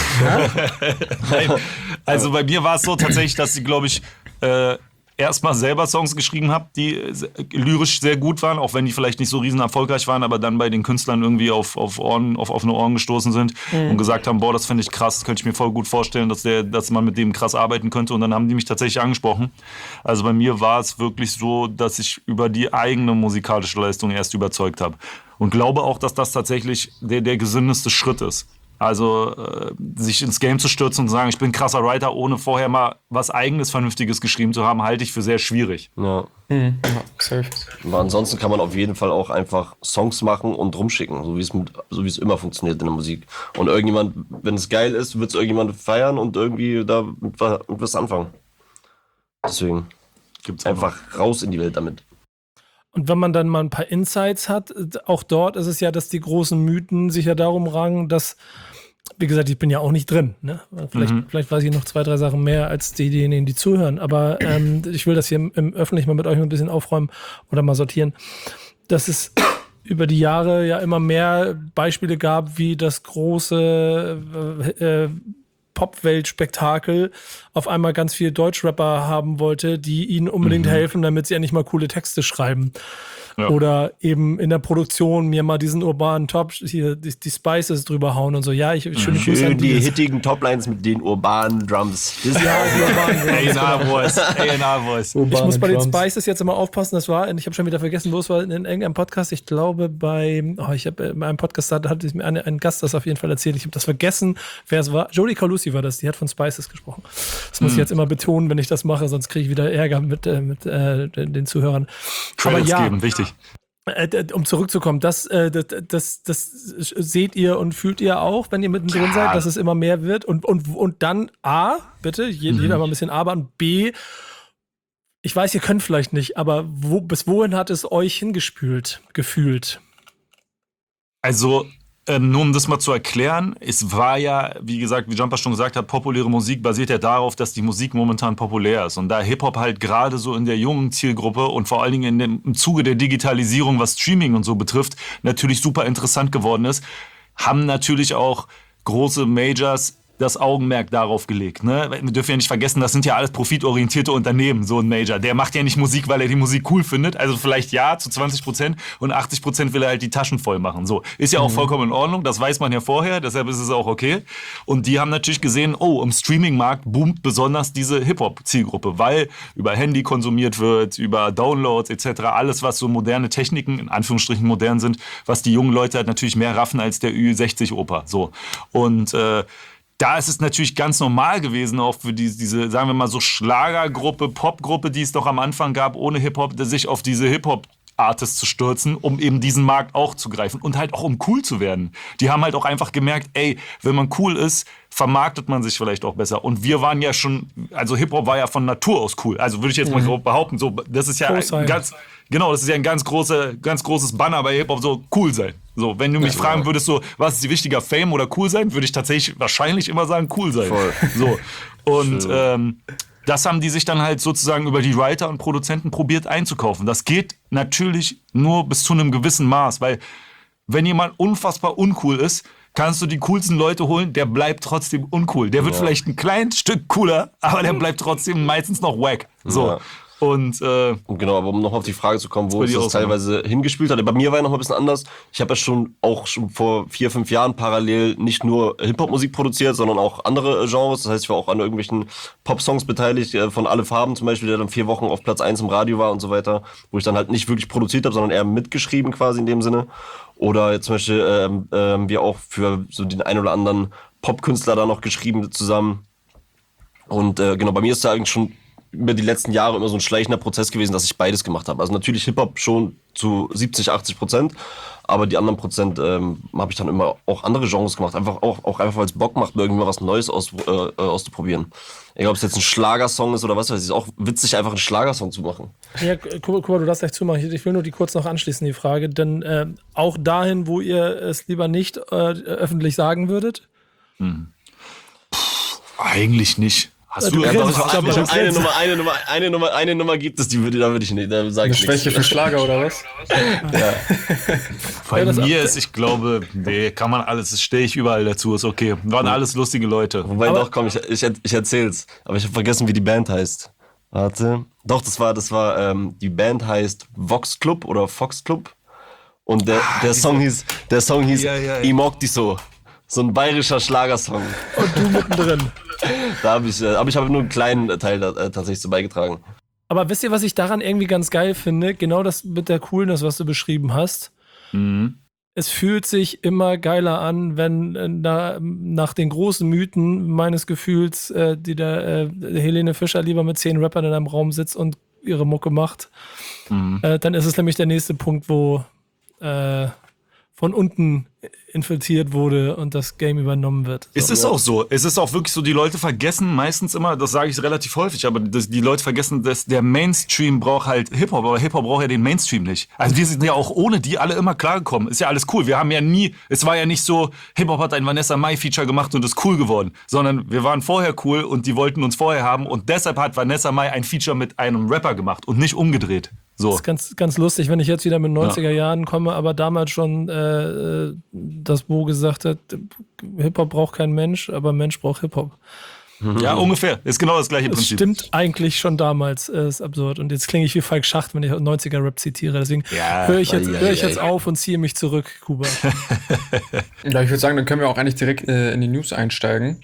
Nein, also bei mir war es so tatsächlich, dass sie, glaube ich, äh, erstmal selber Songs geschrieben habe, die lyrisch sehr gut waren, auch wenn die vielleicht nicht so riesen erfolgreich waren, aber dann bei den Künstlern irgendwie auf, auf, Ohren, auf offene Ohren gestoßen sind mhm. und gesagt haben, boah, das finde ich krass, das könnte ich mir voll gut vorstellen, dass, der, dass man mit dem krass arbeiten könnte, und dann haben die mich tatsächlich angesprochen. Also bei mir war es wirklich so, dass ich über die eigene musikalische Leistung erst überzeugt habe und glaube auch, dass das tatsächlich der, der gesündeste Schritt ist. Also äh, sich ins Game zu stürzen und zu sagen, ich bin ein krasser Writer, ohne vorher mal was Eigenes, Vernünftiges geschrieben zu haben, halte ich für sehr schwierig. Ja. Mhm. Ja, safe. Aber ansonsten kann man auf jeden Fall auch einfach Songs machen und rumschicken, so wie es mit, so wie es immer funktioniert in der Musik. Und irgendjemand, wenn es geil ist, wird es irgendjemand feiern und irgendwie da mit, mit was anfangen. Deswegen gibt's einfach raus in die Welt damit. Und wenn man dann mal ein paar Insights hat, auch dort ist es ja, dass die großen Mythen sich ja darum rangen, dass, wie gesagt, ich bin ja auch nicht drin, ne? Vielleicht, mhm. vielleicht weiß ich noch zwei, drei Sachen mehr als diejenigen, die zuhören, aber ähm, ich will das hier im, im Öffentlichen mal mit euch ein bisschen aufräumen oder mal sortieren, dass es über die Jahre ja immer mehr Beispiele gab, wie das große äh, äh, Popwelt-Spektakel auf einmal ganz viele Deutschrapper haben wollte, die ihnen unbedingt mhm. helfen, damit sie endlich mal coole Texte schreiben. Ja. Oder eben in der Produktion mir mal diesen urbanen Top, hier die, die Spices drüber hauen und so. Ja, ich schöne Schön Grüße an die hittigen Toplines mit den urbanen Drums. Das ja, die urbanen Drums. A and R-Voice. A and R-Voice. Ich muss bei den Spices jetzt immer aufpassen, das war, ich habe schon wieder vergessen, wo es war, in irgendeinem Podcast, ich glaube bei, oh, ich habe in einem Podcast, da hatte mir eine, ein Gast das auf jeden Fall erzählt, ich habe das vergessen, wer es war. Jodie Calusi war das, die hat von Spices gesprochen. Das muss hm. ich jetzt immer betonen, wenn ich das mache, sonst kriege ich wieder Ärger mit, äh, mit äh, den Zuhörern. Credits Aber ja, geben, wichtig. Um zurückzukommen, das, das, das, das seht ihr und fühlt ihr auch, wenn ihr mittendrin ja. seid, dass es immer mehr wird. Und, und, und dann A, bitte, jeder mhm. mal ein bisschen aber, und B, ich weiß, ihr könnt vielleicht nicht, aber wo, bis wohin hat es euch hingespült, gefühlt? Also, Ähm, nur um das mal zu erklären, es war ja, wie gesagt, wie Jumper schon gesagt hat, populäre Musik basiert ja darauf, dass die Musik momentan populär ist. Und da Hip-Hop halt gerade so in der jungen Zielgruppe und vor allen Dingen in dem, im Zuge der Digitalisierung, was Streaming und so betrifft, natürlich super interessant geworden ist, haben natürlich auch große Majors das Augenmerk darauf gelegt. Ne? Wir dürfen ja nicht vergessen, das sind ja alles profitorientierte Unternehmen, so ein Major. Der macht ja nicht Musik, weil er die Musik cool findet. Also vielleicht ja, zu zwanzig Prozent, und achtzig Prozent will er halt die Taschen voll machen. So. Ist ja auch mhm. vollkommen in Ordnung, das weiß man ja vorher, deshalb ist es auch okay. Und die haben natürlich gesehen, oh, im Streaming-Markt boomt besonders diese Hip-Hop-Zielgruppe, weil über Handy konsumiert wird, über Downloads et cetera. Alles, was so moderne Techniken, in Anführungsstrichen modern sind, was die jungen Leute halt natürlich mehr raffen als der Ü sechzig Opa. So. Und äh, da ist es natürlich ganz normal gewesen, auch für die, diese, sagen wir mal so, Schlagergruppe, Popgruppe, die es doch am Anfang gab, ohne Hip-Hop, sich auf diese Hip-Hop Artists zu stürzen, um eben diesen Markt auch zu greifen und halt auch um cool zu werden. Die haben halt auch einfach gemerkt, ey, wenn man cool ist, vermarktet man sich vielleicht auch besser. Und wir waren ja schon, also Hip-Hop war ja von Natur aus cool. Also würde ich jetzt mal grob behaupten, so, das ist ja ein ganz, genau, das ist ja ein ganz, große, ganz großes Banner bei Hip-Hop, so cool sein. So, wenn du mich ja, fragen würdest, so, was ist die wichtiger, Fame oder cool sein, würde ich tatsächlich wahrscheinlich immer sagen, cool sein. Voll. So. Und ähm, das haben die sich dann halt sozusagen über die Writer und Produzenten probiert einzukaufen. Das geht natürlich nur bis zu einem gewissen Maß, weil wenn jemand unfassbar uncool ist, kannst du die coolsten Leute holen, der bleibt trotzdem uncool. Der wird ja. vielleicht ein kleines Stück cooler, aber der bleibt trotzdem meistens noch wack. So. Ja. Und, äh, und genau, aber um noch auf die Frage zu kommen, wo es das teilweise hingespielt hat. Bei mir war ja noch mal ein bisschen anders. Ich habe ja schon auch schon vor vier, fünf Jahren parallel nicht nur Hip-Hop-Musik produziert, sondern auch andere Genres. Das heißt, ich war auch an irgendwelchen Pop-Songs beteiligt, von Alle Farben zum Beispiel, der dann vier Wochen auf Platz eins im Radio war und so weiter, wo ich dann halt nicht wirklich produziert habe, sondern eher mitgeschrieben quasi in dem Sinne. Oder jetzt zum Beispiel ähm, ähm, wir auch für so den einen oder anderen Popkünstler da noch geschrieben zusammen. Und äh, genau, bei mir ist da eigentlich schon über die letzten Jahre immer so ein schleichender Prozess gewesen, dass ich beides gemacht habe. Also natürlich Hip-Hop schon zu siebzig, achtzig Prozent, aber die anderen Prozent ähm, habe ich dann immer auch andere Genres gemacht. Einfach auch, auch einfach, weil es Bock macht, irgendwie mal was Neues aus, äh, auszuprobieren. Egal, ob es jetzt ein Schlagersong ist oder was weiß ich, ist auch witzig, einfach einen Schlagersong zu machen. Ja, guck mal, du darfst gleich zumachen. Ich will nur die kurz noch anschließen, die Frage. Denn äh, auch dahin, wo ihr es lieber nicht äh, öffentlich sagen würdet? Hm. Puh, eigentlich nicht. Hast du, du grinst, einfach, aber einfach eine Nummer, eine Nummer, eine Nummer, eine Nummer gibt es, die würde, da würde ich nicht, da sage ich Eine Schwäche für Schlager oder was? Ja. Bei ja, mir ist, ich glaube, nee, kann man alles, das stehe ich überall dazu, ist okay. Waren alles lustige Leute. Wobei aber doch, komm, ich, ich, ich erzähl's. Aber ich habe vergessen, wie die Band heißt. Warte. Doch, das war, das war, ähm, die Band heißt Vox Club oder Fox Club. Und der, ah, der Song hieß, der Song hieß ja, ja, ja. Imoktiso. So ein bayerischer Schlagersong. Und du mittendrin. Da habe ich, aber ich habe nur einen kleinen Teil da, äh, tatsächlich zu beigetragen. Aber wisst ihr, was ich daran irgendwie ganz geil finde? Genau das mit der Coolness, was du beschrieben hast. Mhm. Es fühlt sich immer geiler an, wenn äh, na, nach den großen Mythen meines Gefühls, äh, die der äh, Helene Fischer lieber mit zehn Rappern in einem Raum sitzt und ihre Mucke macht. Mhm. Äh, dann ist es nämlich der nächste Punkt, wo äh, von unten infiltriert wurde und das Game übernommen wird. So. Es ist auch so. Es ist auch wirklich so, die Leute vergessen meistens immer, das sage ich relativ häufig, aber das, die Leute vergessen, dass der Mainstream braucht halt Hip-Hop, aber Hip-Hop braucht ja den Mainstream nicht. Also wir sind ja auch ohne die alle immer klargekommen. Ist ja alles cool. Wir haben ja nie, es war ja nicht so, Hip-Hop hat ein Vanessa Mai-Feature gemacht und ist cool geworden, sondern wir waren vorher cool und die wollten uns vorher haben und deshalb hat Vanessa Mai ein Feature mit einem Rapper gemacht und nicht umgedreht. So. Das ist ganz, ganz lustig, wenn ich jetzt wieder mit neunziger Jahren komme, aber damals schon äh, das Bo gesagt hat, Hip-Hop braucht kein Mensch, aber Mensch braucht Hip-Hop. Ja, ungefähr. Ist genau das gleiche das Prinzip. Stimmt eigentlich schon damals, äh, ist absurd. Und jetzt klinge ich wie Falk Schacht, wenn ich neunziger-Rap zitiere. Deswegen ja, höre ich, jetzt, ja, hör ich ja, jetzt ja. auf und ziehe mich zurück, Kuba. Ja, ich würde sagen, dann können wir auch eigentlich direkt äh, in die News einsteigen.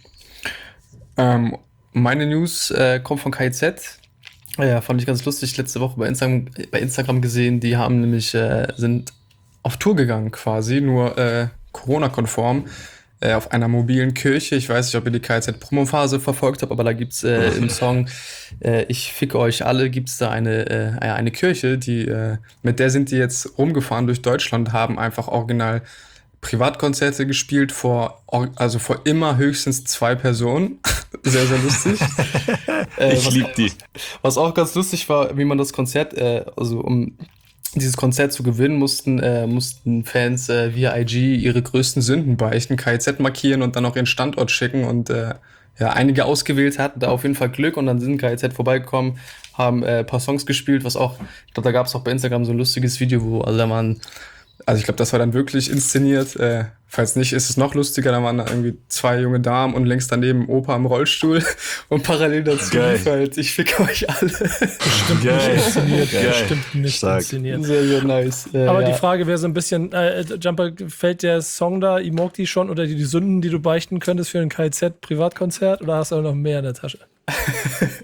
Ähm, meine News äh, kommt von K I Z. Ja, fand ich ganz lustig. Letzte Woche bei Instagram, bei Instagram gesehen, die haben nämlich, äh, sind auf Tour gegangen quasi, nur äh, Corona-konform, äh, auf einer mobilen Kirche. Ich weiß nicht, ob ihr die K I Z-Promo-Phase verfolgt habt, aber da gibt's äh, im Song äh, Ich ficke euch alle, gibt's da eine, äh, eine Kirche, die, äh, mit der sind die jetzt rumgefahren durch Deutschland, haben einfach original Privatkonzerte gespielt vor, also vor immer höchstens zwei Personen. Sehr, sehr lustig. äh, ich liebe die. Was auch ganz lustig war, wie man das Konzert, äh, also um dieses Konzert zu gewinnen, mussten, äh, mussten Fans äh, via I G ihre größten Sünden beichten, K I Z markieren und dann auch ihren Standort schicken und äh, ja, einige ausgewählt hatten da auf jeden Fall Glück und dann sind K I Z vorbeigekommen, haben äh, ein paar Songs gespielt, was auch, ich glaube, da gab es auch bei Instagram so ein lustiges Video, wo also da waren Also ich glaube, das war dann wirklich inszeniert. Äh, falls nicht, ist es noch lustiger. Da waren da irgendwie zwei junge Damen und links daneben Opa im Rollstuhl. Und parallel dazu lief halt, ich fick euch alle. Bestimmt nicht inszeniert. Geil. Bestimmt nicht Stark. inszeniert. Sehr, sehr nice. Äh, Aber ja. die Frage wäre so ein bisschen, äh, Jumper, fällt der Song da, Imokti schon, oder die, die Sünden, die du beichten könntest für ein K I Z-Privatkonzert? Oder hast du auch noch mehr in der Tasche?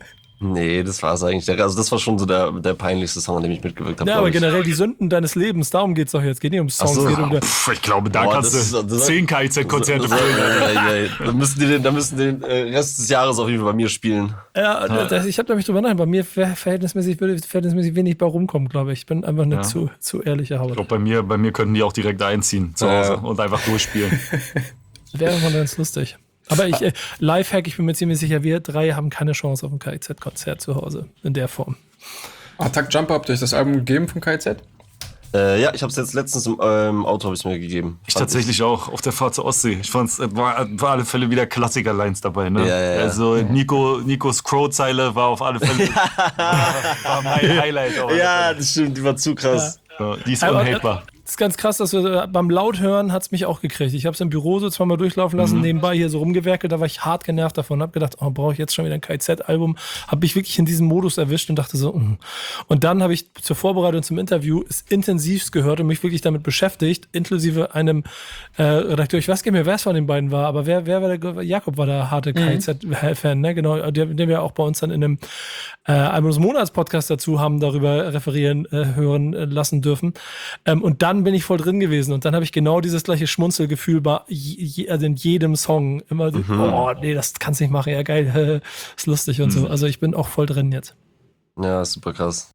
Nee, das war's eigentlich. Also das war schon so der, der peinlichste Song, an dem ich mitgewirkt habe. Ja, aber ich. generell die Sünden deines Lebens, darum geht's doch jetzt. Geht nicht um Songs, so. geht um Pff, ich glaube, da Boah, kannst das du ist- das- zehn K I Z-Konzerte Das- füllen. ja, ja, ja. Da müssen die den, da müssen die den äh, Rest des Jahres auf jeden Fall bei mir spielen. Ja, das, ich habe da mich drüber nachgedacht. Bei mir ver- verhältnismäßig, würde verhältnismäßig wenig bei rumkommen, glaube ich. Ich bin einfach eine Ja. zu, zu ehrliche Haut. Ich glaube, bei mir, bei mir könnten die auch direkt einziehen zu Hause Ja. und einfach durchspielen. Wäre mal ganz lustig. Aber ich, äh, Lifehack, ich bin mir ziemlich sicher, wir drei haben keine Chance auf ein K I Z-Konzert zu Hause. In der Form. Attack Jumper, habt ihr euch das Album gegeben vom K I Z? Äh, ja, ich habe es jetzt letztens im ähm, Auto habe ich mir gegeben. Ich Fand tatsächlich auch, auf der Fahrt zur Ostsee. Ich fand's, äh, war, war alle Fälle wieder Klassiker-Lines dabei, ne? Ja, ja, ja. Also Nico, Nikos Crow-Zeile war auf alle Fälle war mein Highlight. Auf alle Ja, Fälle. das stimmt, die war zu krass. Ja, die ist Aber, unhatebar. Das ist ganz krass, dass wir äh, beim Lauthören hat es mich auch gekriegt. Ich habe es im Büro so zweimal durchlaufen lassen, Mhm. nebenbei hier so rumgewerkelt, da war ich hart genervt davon, habe gedacht, oh, brauche ich jetzt schon wieder ein K I Z-Album, habe mich wirklich in diesem Modus erwischt und dachte so, mm. Und dann habe ich zur Vorbereitung zum Interview es intensivst gehört und mich wirklich damit beschäftigt, inklusive einem äh, Redakteur, ich weiß gar nicht mehr, wer es von den beiden war, aber wer, wer war der, Jakob war der harte K I Z-Fan, ne, genau, der, den wir auch bei uns dann in einem äh, Album des Monats-Podcast dazu haben, darüber referieren, äh, hören äh, lassen dürfen. Ähm, und dann bin ich voll drin gewesen und dann habe ich genau dieses gleiche Schmunzelgefühl bei je, also in jedem Song. Immer so, oh nee, das kannst du nicht machen, ja geil, ist lustig und so. Also ich bin auch voll drin jetzt. Ja, super krass.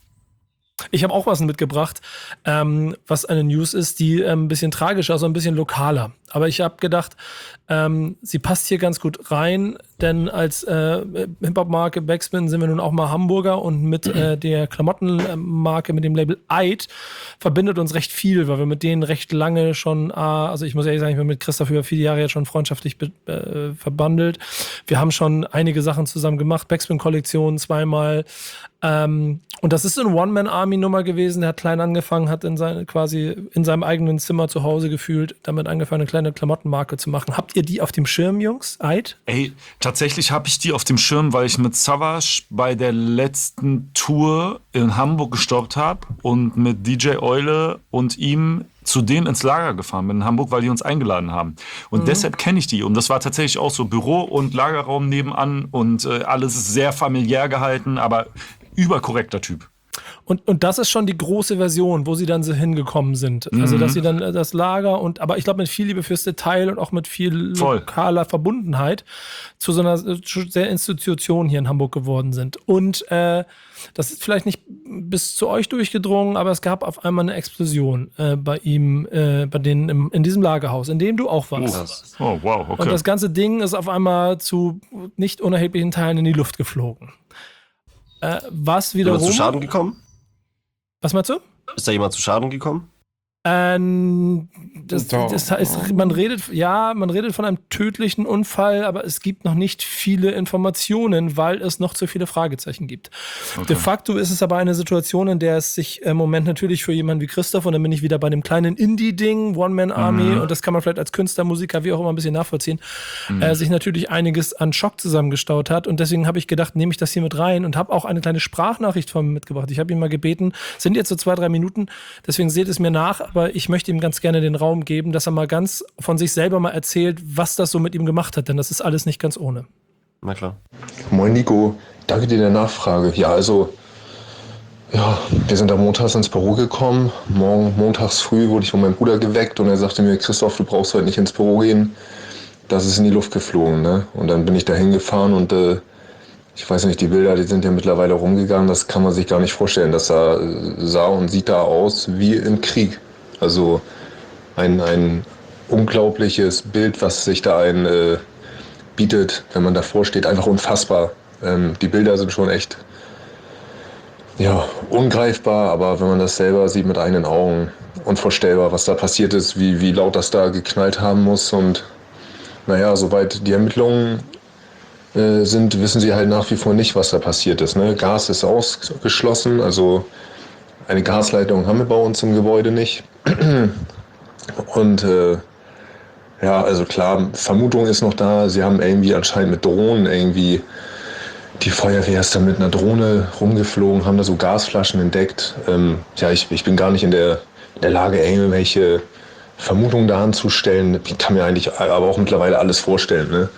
Ich habe auch was mitgebracht, ähm, was eine News ist, die ähm, ein bisschen tragischer, also ein bisschen lokaler. Aber ich habe gedacht, ähm, sie passt hier ganz gut rein, denn als äh, Hip-Hop-Marke Backspin sind wir nun auch mal Hamburger und mit äh, der Klamottenmarke, mit dem Label Eid, verbindet uns recht viel, weil wir mit denen recht lange schon, äh, also ich muss ehrlich sagen, ich bin mit Christoph über viele Jahre jetzt schon freundschaftlich be- äh, verbandelt. Wir haben schon einige Sachen zusammen gemacht, Backspin-Kollektionen zweimal. Ähm, und das ist eine One-Man-Army-Nummer gewesen. Der hat klein angefangen, hat in seine, quasi in seinem eigenen Zimmer zu Hause gefühlt, damit angefangen, eine kleine Klamottenmarke zu machen. Habt ihr die auf dem Schirm, Jungs? Eid? Ey, tatsächlich habe ich die auf dem Schirm, weil ich mit Savage bei der letzten Tour in Hamburg gestoppt habe und mit D J Eule und ihm zu denen ins Lager gefahren bin in Hamburg, weil die uns eingeladen haben. Und deshalb kenne ich die. Und das war tatsächlich auch so Büro und Lagerraum nebenan und äh, alles sehr familiär gehalten, aber überkorrekter Typ. Und, und das ist schon die große Version, wo sie dann so hingekommen sind. Also, dass sie dann äh, das Lager und, aber ich glaube, mit viel Liebe fürs Detail und auch mit viel Voll. lokaler Verbundenheit zu so einer äh, sehr Institution hier in Hamburg geworden sind. Und äh, das ist vielleicht nicht bis zu euch durchgedrungen, aber es gab auf einmal eine Explosion äh, bei ihm, äh, bei denen im, in diesem Lagerhaus, in dem du auch warst. Krass. Oh, wow, okay. Und das ganze Ding ist auf einmal zu nicht unerheblichen Teilen in die Luft geflogen. Äh, was Ist wiederum. jemand zu Schaden gekommen? Was meinst du? Ist da jemand zu Schaden gekommen? Ähm, das, Doch. das heißt, man redet, ja, man redet von einem tödlichen Unfall, aber es gibt noch nicht viele Informationen, weil es noch zu viele Fragezeichen gibt. De facto ist es aber eine Situation, in der es sich im Moment natürlich für jemanden wie Christoph, und dann bin ich wieder bei dem kleinen Indie-Ding, One-Man-Army, und das kann man vielleicht als Künstler, Musiker, wie auch immer ein bisschen nachvollziehen, äh, sich natürlich einiges an Schock zusammengestaut hat. Und deswegen habe ich gedacht, nehme ich das hier mit rein und habe auch eine kleine Sprachnachricht von mir mitgebracht. Ich habe ihn mal gebeten, sind jetzt so zwei, drei Minuten, deswegen seht es mir nach, aber ich möchte ihm ganz gerne den Raum geben, dass er mal ganz von sich selber mal erzählt, was das so mit ihm gemacht hat, denn das ist alles nicht ganz ohne. Na klar. Moin Nico, danke dir der Nachfrage. Ja, also, ja, wir sind da montags ins Büro gekommen. Morgen, montags früh wurde ich von meinem Bruder geweckt und er sagte mir, Christoph, du brauchst heute nicht ins Büro gehen. Das ist in die Luft geflogen, ne? Und dann bin ich da hingefahren und äh, ich weiß nicht, die Bilder, die sind ja mittlerweile rumgegangen, das kann man sich gar nicht vorstellen. Das sah, sah und sieht da aus wie im Krieg. Also ein, ein unglaubliches Bild, was sich da ein äh, bietet, wenn man davor steht, einfach unfassbar. Ähm, die Bilder sind schon echt ja, ungreifbar, aber wenn man das selber sieht mit eigenen Augen, unvorstellbar, was da passiert ist, wie, wie laut das da geknallt haben muss. Und naja, soweit die Ermittlungen äh, sind, wissen sie halt nach wie vor nicht, was da passiert ist. Ne? Gas ist ausgeschlossen, also eine Gasleitung haben wir bei uns im Gebäude nicht. Und äh, ja, also klar, Vermutung ist noch da, sie haben irgendwie anscheinend mit Drohnen irgendwie, die Feuerwehr ist da mit einer Drohne rumgeflogen, haben da so Gasflaschen entdeckt. Ähm, ja, ich, ich bin gar nicht in der, in der Lage, irgendwelche Vermutungen da anzustellen. Ich kann mir eigentlich aber auch mittlerweile alles vorstellen. Ne?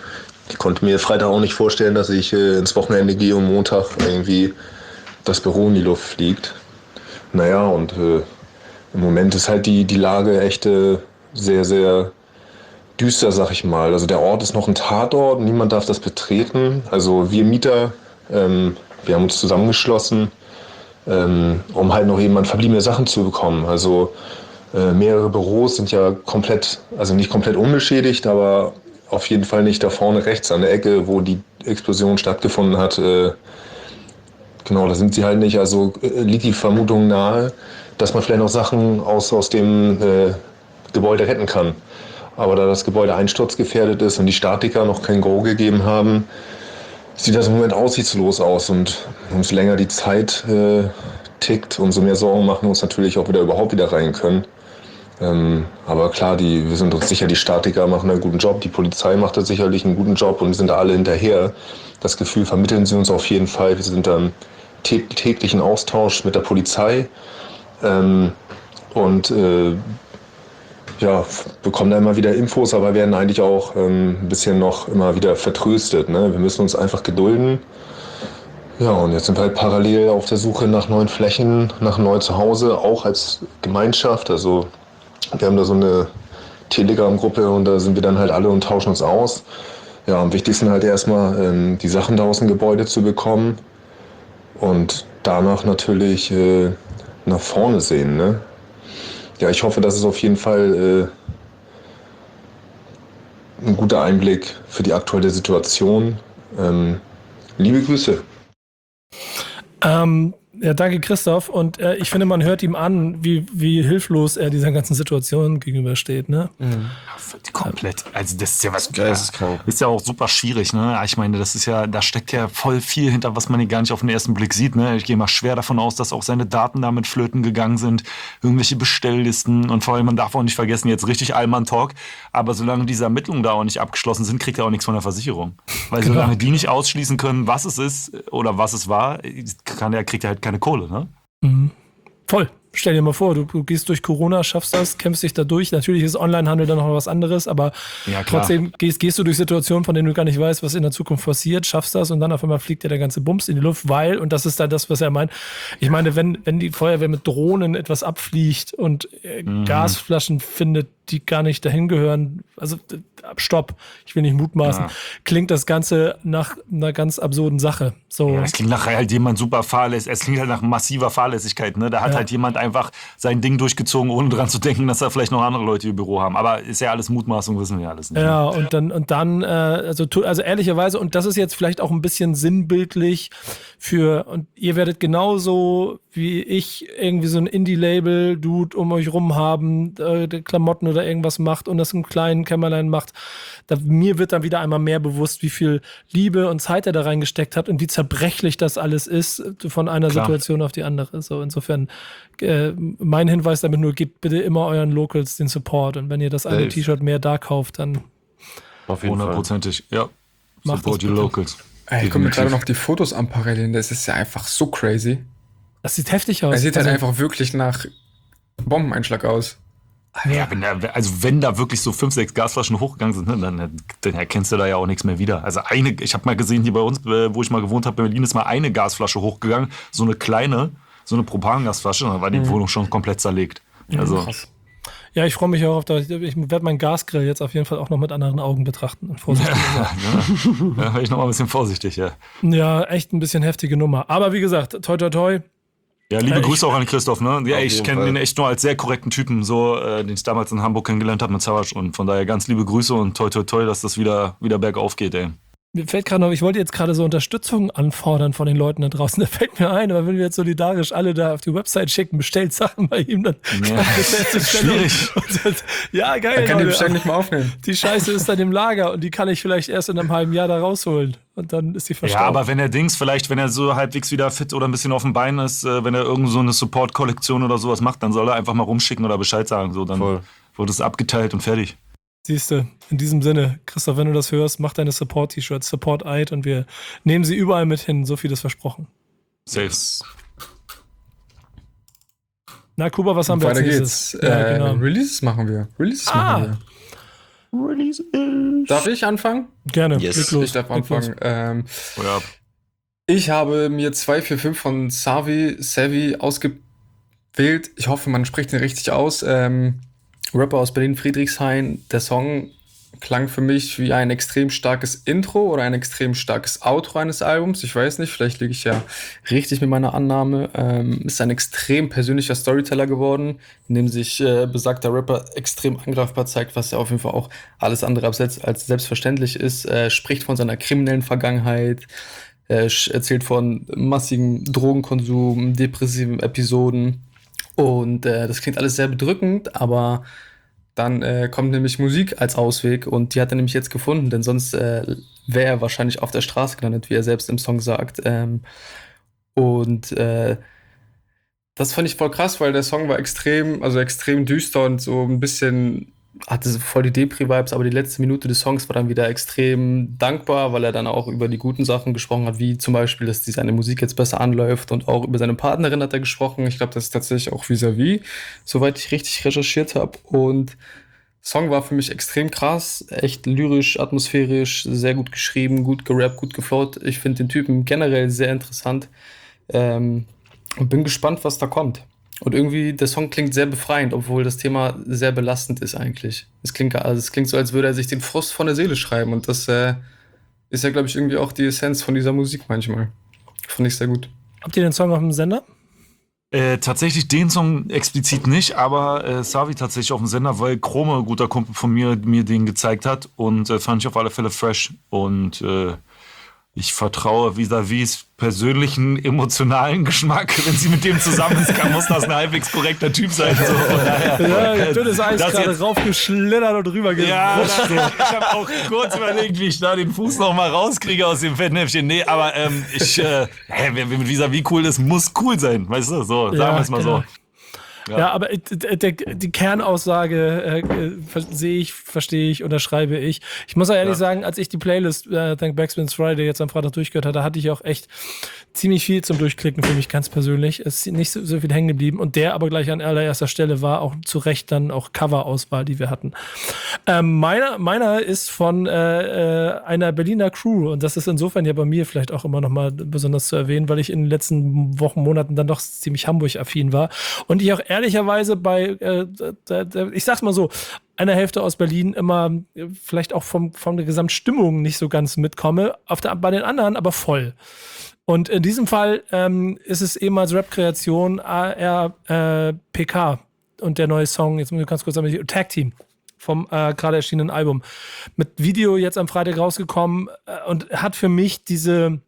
ich konnte mir Freitag auch nicht vorstellen, dass ich äh, ins Wochenende gehe und Montag irgendwie das Büro in die Luft fliegt. Naja, und äh, im Moment ist halt die, die Lage echt äh, sehr, sehr düster, sag ich mal. Also der Ort ist noch ein Tatort, niemand darf das betreten. Also wir Mieter, ähm, wir haben uns zusammengeschlossen, ähm, um halt noch eben an verbliebene Sachen zu bekommen. Also äh, mehrere Büros sind ja komplett, also nicht komplett unbeschädigt, aber auf jeden Fall nicht da vorne rechts an der Ecke, wo die Explosion stattgefunden hat. Äh, genau, da sind sie halt nicht. Also äh, liegt die Vermutung nahe, dass man vielleicht noch Sachen aus, aus dem äh, Gebäude retten kann. Aber da das Gebäude einsturzgefährdet ist und die Statiker noch kein Go gegeben haben, sieht das im Moment aussichtslos aus. Und umso länger die Zeit äh, tickt, umso mehr Sorgen machen wir uns natürlich auch wieder überhaupt wieder rein können. Ähm, aber klar, die, wir sind uns sicher, die Statiker machen einen guten Job, die Polizei macht da sicherlich einen guten Job und wir sind da alle hinterher. Das Gefühl vermitteln sie uns auf jeden Fall. Wir sind da im tä- täglichen Austausch mit der Polizei ähm, und äh, ja, bekommen da immer wieder Infos, aber werden eigentlich auch ähm, ein bisschen noch immer wieder vertröstet. Ne? Wir müssen uns einfach gedulden. Ja, und jetzt sind wir halt parallel auf der Suche nach neuen Flächen, nach einem neuen Zuhause, auch als Gemeinschaft. Also wir haben da so eine Telegram-Gruppe und da sind wir dann halt alle und tauschen uns aus. Ja, am wichtigsten halt erstmal ähm, die Sachen da aus dem Gebäude zu bekommen und danach natürlich äh, nach vorne sehen. Ne? Ja, ich hoffe, das ist auf jeden Fall äh, ein guter Einblick für die aktuelle Situation. Ähm, liebe Grüße. Ähm, ja, danke Christoph. Und äh, ich finde, man hört ihm an, wie, wie hilflos er dieser ganzen Situation gegenübersteht. Ne? Mhm. Komplett. Also das ist ja was Geisteskrank. ist ja auch super schwierig, ne? Ich meine, das ist ja, da steckt ja voll viel hinter, was man hier gar nicht auf den ersten Blick sieht, ne? Ich gehe mal schwer davon aus, dass auch seine Daten damit flöten gegangen sind, irgendwelche Bestelllisten und vor allem, man darf auch nicht vergessen, jetzt richtig Allmann-Talk, aber solange diese Ermittlungen da auch nicht abgeschlossen sind, kriegt er auch nichts von der Versicherung. Weil Genau. solange die nicht ausschließen können, was es ist oder was es war, kann er, kriegt er halt keine Kohle, ne? Mhm. Voll. Stell dir mal vor, du, du gehst durch Corona, schaffst das, kämpfst dich da durch. Natürlich ist Onlinehandel dann noch was anderes, aber Ja, klar. trotzdem gehst, gehst du durch Situationen, von denen du gar nicht weißt, was in der Zukunft passiert, schaffst das und dann auf einmal fliegt dir der ganze Bums in die Luft, weil, und das ist dann das, was er meint, ich meine, wenn, wenn die Feuerwehr mit Drohnen etwas abfliegt und äh, Mhm. Gasflaschen findet, die gar nicht dahin gehören, also äh, stopp, ich will nicht mutmaßen, Ja. klingt das Ganze nach einer ganz absurden Sache. So. Ja, es klingt nach halt jemand super fahrlässig, es klingt halt nach massiver Fahrlässigkeit, ne? Da hat Ja. halt jemand einfach sein Ding durchgezogen, ohne dran zu denken, dass da vielleicht noch andere Leute im Büro haben. Aber ist ja alles Mutmaßung, wissen wir ja alles nicht. Ja, und dann, und dann, äh, also, tu- also ehrlicherweise, und das ist jetzt vielleicht auch ein bisschen sinnbildlich für, und ihr werdet genauso wie ich irgendwie so ein Indie-Label-Dude um euch rum haben, äh, der Klamotten oder irgendwas macht und das im kleinen Kämmerlein macht. Da, mir wird dann wieder einmal mehr bewusst, wie viel Liebe und Zeit er da reingesteckt hat und wie zerbrechlich das alles ist, von einer Klar. Situation auf die andere. So, insofern, äh, mein Hinweis damit nur, gebt bitte immer euren Locals den Support. Und wenn ihr das eine Safe. T-Shirt mehr da kauft, dann Auf jeden Fall. Hundertprozentig, ja. Macht Support das your bitte. locals. Ey, ich gucke mir Definitiv. gerade noch die Fotos an parallel. Das ist ja einfach so crazy. das sieht heftig aus. Es sieht halt Also, einfach wirklich nach Bombeneinschlag aus. Ja, wenn da, also wenn da wirklich so fünf, sechs Gasflaschen hochgegangen sind, ne, dann, dann erkennst du da ja auch nichts mehr wieder. Also eine, ich habe mal gesehen, hier bei uns, äh, wo ich mal gewohnt habe, in Berlin ist mal eine Gasflasche hochgegangen, so eine kleine, so eine Propangasflasche, dann war die Wohnung schon komplett zerlegt. Also ja, ich freue mich auch auf das. Ich werde meinen Gasgrill jetzt auf jeden Fall auch noch mit anderen Augen betrachten. Und vorsichtig. ja, da war ich noch mal ein bisschen vorsichtig, ja. Ja, echt ein bisschen heftige Nummer. Aber wie gesagt, toi toi toi. Ja, liebe Ja, ich- Grüße auch an Christoph, ne? Ja, Auf ich jeden kenne Fall. ihn echt nur als sehr korrekten Typen, so, äh, den ich damals in Hamburg kennengelernt habe mit Savage und von daher ganz liebe Grüße und toi toi toi, dass das wieder, wieder bergauf geht, ey. Mir fällt gerade noch, ich wollte jetzt gerade so Unterstützung anfordern von den Leuten da draußen. Da fällt mir ein, aber wenn wir jetzt solidarisch alle da auf die Website schicken, bestellt Sachen bei ihm, dann Ja. dann ist er zur Stelle. Schwierig. Und das, ja, geil. Er kann die Leute, Bestellung nicht mal aufnehmen. die Scheiße ist dann im Lager und die kann ich vielleicht erst in einem halben Jahr da rausholen. Und dann ist die verstaubt. Ja, aber wenn er Dings, vielleicht, wenn er so halbwegs wieder fit oder ein bisschen auf dem Bein ist, äh, wenn er irgend so eine Support-Kollektion oder sowas macht, dann soll er einfach mal rumschicken oder Bescheid sagen. So, dann Voll. wird es abgeteilt und fertig. Siehst du, in diesem Sinne, Christoph, wenn du das hörst, mach deine Support-T-Shirts, Support-Eid und wir nehmen sie überall mit hin, so viel ist versprochen. Safe. Na, Kuba, was haben wir Weiter als geht's. nächstes? Ja, äh, genau. Releases machen wir. Releases Ah. machen wir. Release ist. Darf ich anfangen? Gerne. Yes. leg los, Ich darf leg los. anfangen. Ähm, Oh ja. ich habe mir zwei vier fünf von Savi, Savi ausgewählt. Ich hoffe, man spricht ihn richtig aus. Ähm, Rapper aus Berlin-Friedrichshain. Der Song klang für mich wie ein extrem starkes Intro oder ein extrem starkes Outro eines Albums. Ich weiß nicht, vielleicht liege ich ja richtig mit meiner Annahme. Ähm, ist ein extrem persönlicher Storyteller geworden, in dem sich äh, besagter Rapper extrem angreifbar zeigt, was ja auf jeden Fall auch alles andere als, als selbstverständlich ist. Äh, spricht von seiner kriminellen Vergangenheit, äh, erzählt von massivem Drogenkonsum, depressiven Episoden. Und äh, das klingt alles sehr bedrückend, aber dann äh, kommt nämlich Musik als Ausweg und die hat er nämlich jetzt gefunden, denn sonst äh, wäre er wahrscheinlich auf der Straße gelandet, wie er selbst im Song sagt. Ähm, und äh, das fand ich voll krass, weil der Song war extrem, also extrem düster und so ein bisschen, hatte so voll die Depri-Vibes, aber die letzte Minute des Songs war dann wieder extrem dankbar, weil er dann auch über die guten Sachen gesprochen hat, wie zum Beispiel, dass die seine Musik jetzt besser anläuft und auch über seine Partnerin hat er gesprochen. Ich glaube, das ist tatsächlich auch vis-à-vis, soweit ich richtig recherchiert habe. Und Song war für mich extrem krass, echt lyrisch, atmosphärisch, sehr gut geschrieben, gut gerappt, gut geflowt. Ich finde den Typen generell sehr interessant ähm, und bin gespannt, was da kommt. Und irgendwie, der Song klingt sehr befreiend, obwohl das Thema sehr belastend ist eigentlich. Es klingt, also es klingt so, als würde er sich den Frust von der Seele schreiben. Und das äh, ist ja, glaube ich, irgendwie auch die Essenz von dieser Musik manchmal. Fand ich sehr gut. Habt ihr den Song auf dem Sender? Äh, tatsächlich den Song explizit nicht, aber äh, Savi tatsächlich auf dem Sender, weil Chrome, ein guter Kumpel von mir, mir den gezeigt hat und äh, fand ich auf alle Fälle fresh. Und äh, ich vertraue vis-à-vis persönlichen, emotionalen Geschmack. Wenn sie mit dem zusammen ist, kann, muss das ein halbwegs korrekter Typ sein. So. Von daher, Ja, äh, dünnes Eis das gerade jetzt- raufgeschlittert und rüber Ja, gerutscht. das, ich habe auch kurz überlegt, wie ich da den Fuß noch mal rauskriege aus dem Fettnäpfchen. Nee, aber ähm, ich, äh, hä, wer wer mit vis-à-vis cool ist, muss cool sein. Weißt du, so, sagen Ja, wir es mal genau. so. Ja, Ja. aber äh, d- d- die Kernaussage äh, äh, ver- sehe ich, verstehe ich, unterschreibe ich. Ich muss auch ehrlich Ja. sagen, als ich die Playlist äh, Thank Backspin's Friday jetzt am Freitag durchgehört hatte, hatte ich auch echt ziemlich viel zum Durchklicken für mich ganz persönlich. Es ist nicht so, so viel hängen geblieben und der aber gleich an allererster Stelle war auch zu Recht dann auch Cover-Auswahl, die wir hatten. Ähm, meiner, meiner ist von äh, äh, einer Berliner Crew und das ist insofern ja bei mir vielleicht auch immer noch mal besonders zu erwähnen, weil ich in den letzten Wochen, Monaten dann doch ziemlich Hamburg-affin war und ich auch ehrlicherweise bei, äh, da, da, ich sag's mal so, einer Hälfte aus Berlin immer äh, vielleicht auch vom, von der Gesamtstimmung nicht so ganz mitkomme, auf der, bei den anderen aber voll. Und in diesem Fall ähm, ist es ehemals Rap-Kreation A R äh, P K und der neue Song, jetzt muss ich ganz kurz sagen, Tag Team vom äh, gerade erschienenen Album. Mit Video jetzt am Freitag rausgekommen äh, und hat für mich diese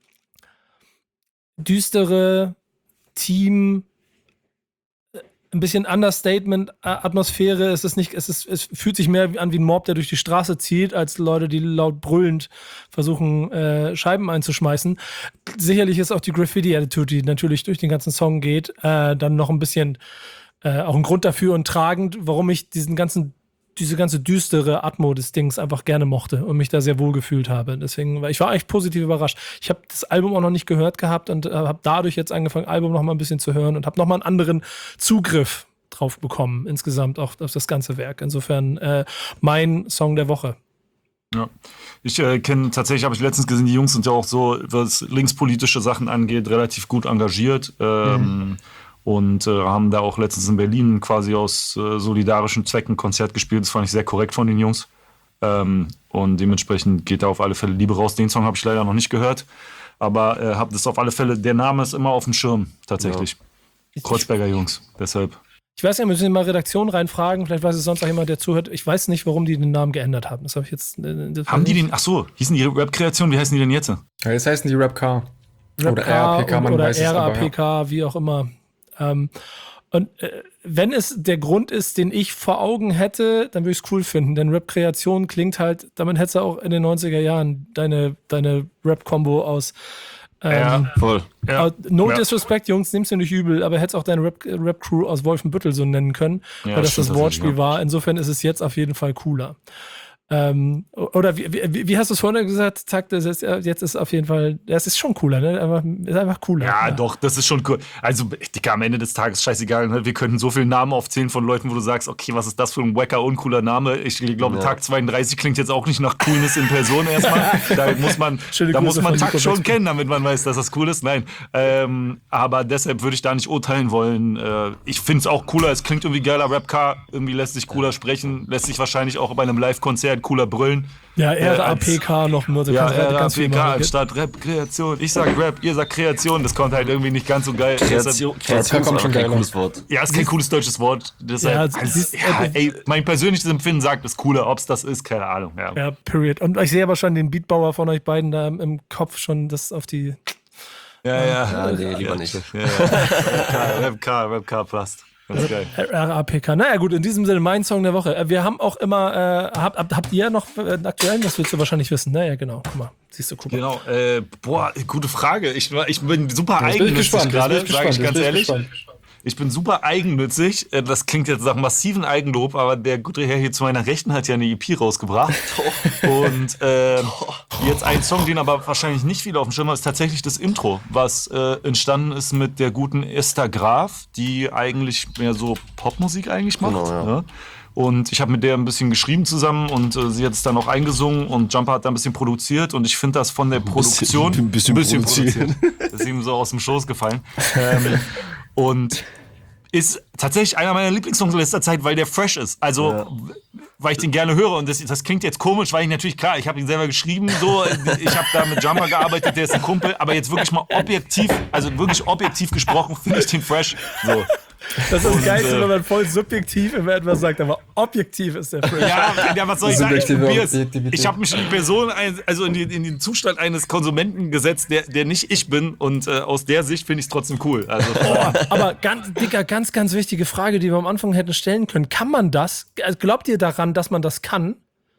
düstere Team ein bisschen Understatement-Atmosphäre. Es ist nicht, es ist, es fühlt sich mehr an wie ein Mob, der durch die Straße zieht, als Leute, die laut brüllend versuchen, äh, Scheiben einzuschmeißen. Sicherlich ist auch die Graffiti-Attitude, die natürlich durch den ganzen Song geht, äh, dann noch ein bisschen äh, auch ein Grund dafür und tragend, warum ich diesen ganzen diese ganze düstere Atmo des Dings einfach gerne mochte und mich da sehr wohl gefühlt habe. Deswegen, weil ich war echt positiv überrascht. Ich habe das Album auch noch nicht gehört gehabt und äh, habe dadurch jetzt angefangen, Album noch mal ein bisschen zu hören und habe noch mal einen anderen Zugriff drauf bekommen, insgesamt auch auf das ganze Werk. Insofern äh, mein Song der Woche. Ja. Ich äh, kenne tatsächlich, habe ich letztens gesehen, die Jungs sind ja auch so, was linkspolitische Sachen angeht, relativ gut engagiert. Ähm, mhm. Und äh, haben da auch letztens in Berlin quasi aus äh, solidarischen Zwecken ein Konzert gespielt. Das fand ich sehr korrekt von den Jungs. Ähm, und dementsprechend geht da auf alle Fälle Liebe raus. Den Song habe ich leider noch nicht gehört. Aber äh, habe das auf alle Fälle, der Name ist immer auf dem Schirm, tatsächlich. Ja. Kreuzberger Jungs, deshalb. Ich weiß nicht, wir müssen mal Redaktion reinfragen. Vielleicht weiß es sonst auch jemand, der zuhört. Ich weiß nicht, warum die den Namen geändert haben. Das habe ich jetzt. Das haben die den, ach so, hießen die Rap-Kreation, wie heißen die denn jetzt? Ja, jetzt heißen die Rap-K. Oder R A P K, man oder weiß R A P K, aber, ja. Wie auch immer. Ähm, und äh, wenn es der Grund ist, den ich vor Augen hätte, dann würde ich es cool finden. Denn Rap-Kreation klingt halt, damit hättest du auch in den neunziger Jahren deine, deine Rap-Kombo aus ähm, ja, voll. Ja. No ja. Disrespect, Jungs, nimm's dir nicht übel, aber hättest auch deine Rap- Rap-Crew aus Wolfenbüttel so nennen können, ja, weil das das Wortspiel ja. war. Insofern ist es jetzt auf jeden Fall cooler. Ähm, oder wie, wie, wie hast du es vorhin gesagt? Zack, das ist, jetzt ist auf jeden Fall, das ist schon cooler, ne? Einfach, ist einfach cooler. Ja, ja, doch, das ist schon cool. Also, Digga, am Ende des Tages scheißegal. Ne? Wir könnten so viele Namen aufzählen von Leuten, wo du sagst, okay, was ist das für ein wacker, uncooler Name? Ich glaube, ja. Tag zweiunddreißig klingt jetzt auch nicht nach Coolness in Person erstmal. Da muss man, da muss man Tag schon kennen, damit man weiß, dass das cool ist. Nein, ähm, aber deshalb würde ich da nicht urteilen wollen. Äh, ich finde es auch cooler, es klingt irgendwie geiler Rap-Car, irgendwie lässt sich cooler sprechen, lässt sich wahrscheinlich auch bei einem Live-Konzert cooler brüllen. Ja, R A P K äh, noch nur. Ja, R A P K anstatt Rap, Kreation. Ich sag Rap, ihr sagt Kreation. Das kommt halt irgendwie nicht ganz so geil. Kreation, Kreation kommt schon kein cooles Wort. Ja, ist kein cooles deutsches Wort. Deshalb, ja, also, siehst, ja, ey, mein persönliches Empfinden sagt, es ist cooler. Ob es das ist, keine Ahnung. Ja. ja, period. Und ich sehe aber schon den Beatbauer von euch beiden da im Kopf schon das auf die... Ja, ja. ja nee, lieber nicht. Ja, ja. Rap K, Rap K Plast. Das ist geil. R A P K. Naja gut, in diesem Sinne mein Song der Woche. Wir haben auch immer, äh, habt, habt, habt ihr noch einen aktuellen? Das willst du wahrscheinlich wissen. Naja, genau. Guck mal, siehst du, guck mal. Genau. Äh, boah, gute Frage. Ich, ich bin super eigennützig gerade, sage ich ganz ehrlich. Gespannt. Ich bin super eigennützig. Das klingt jetzt nach massiven Eigenlob, aber der gute Herr hier zu meiner Rechten hat ja eine E P rausgebracht. Und äh, jetzt ein Song, den aber wahrscheinlich nicht viele auf dem Schirm haben, ist tatsächlich das Intro, was äh, entstanden ist mit der guten Esther Graf, die eigentlich mehr so Popmusik eigentlich macht. Genau, ja. Ne? Und ich habe mit der ein bisschen geschrieben zusammen und äh, sie hat es dann auch eingesungen und Jumper hat da ein bisschen produziert und ich finde das von der ein Produktion bisschen, ein bisschen, bisschen produziert. Das ist ihm so aus dem Schoß gefallen. ähm, Und ist tatsächlich einer meiner Lieblingssongs in letzter Zeit, weil der fresh ist. Also, ja. weil ich den gerne höre. Und das, das klingt jetzt komisch, weil ich natürlich, klar, ich habe ihn selber geschrieben, so, ich habe da mit Jumper gearbeitet, der ist ein Kumpel. Aber jetzt wirklich mal objektiv, also wirklich objektiv gesprochen, finde ich den fresh. So. Das ist das Geilste, äh, wenn man voll subjektiv immer etwas sagt, aber objektiv ist der fresh. Ja, ja, was soll ich sagen? Ich, ich habe mich in die Person, also in, die, in den Zustand eines Konsumenten gesetzt, der, der nicht ich bin. Und äh, aus der Sicht finde ich es trotzdem cool. Also, oh, aber ganz, Dicker, ganz, ganz wichtige Frage, die wir am Anfang hätten stellen können. Kann man das? Glaubt ihr daran, dass man das kann?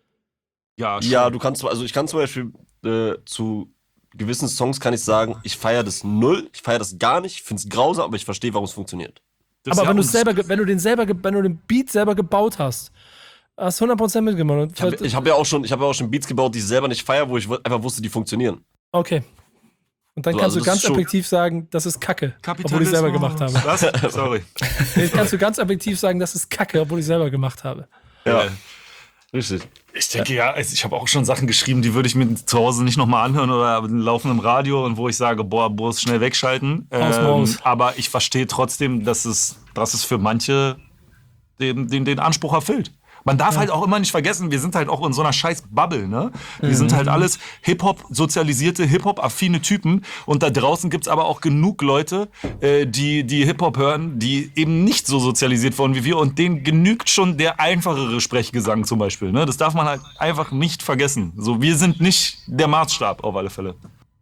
Ja, schon. Ja, du kannst, also ich kann zum Beispiel äh, zu gewissen Songs kann ich sagen, ich feiere das null, ich feiere das gar nicht, ich finde es grausam, aber ich verstehe, warum es funktioniert. Das aber wenn, selber, wenn du den selber, wenn du den Beat selber gebaut hast, hast du hundert Prozent mitgemacht. Ich habe hab ja auch schon, ich habe ja auch schon Beats gebaut, die ich selber nicht feiere, wo ich einfach wusste, die funktionieren. Okay. Und dann so, kannst also du ganz objektiv sagen, das ist Kacke, obwohl ich selber gemacht habe. Was? Sorry. Jetzt kannst du ganz objektiv sagen, das ist Kacke, obwohl ich selber gemacht habe. Ja. ja. Richtig. Ich denke ja, also ich habe auch schon Sachen geschrieben, die würde ich mir zu Hause nicht nochmal anhören oder laufen im Radio und wo ich sage, boah, bloß schnell wegschalten. Ähm, aber ich verstehe trotzdem, dass es, dass es für manche den, den, den Anspruch erfüllt. Man darf ja. halt auch immer nicht vergessen, wir sind halt auch in so einer scheiß Bubble, ne? Wir mhm. sind halt alles Hip-Hop, sozialisierte, Hip-Hop-affine Typen und da draußen gibt's aber auch genug Leute, äh, die, die Hip-Hop hören, die eben nicht so sozialisiert wurden wie wir und denen genügt schon der einfachere Sprechgesang zum Beispiel, ne? Das darf man halt einfach nicht vergessen. So, wir sind nicht der Maßstab auf alle Fälle.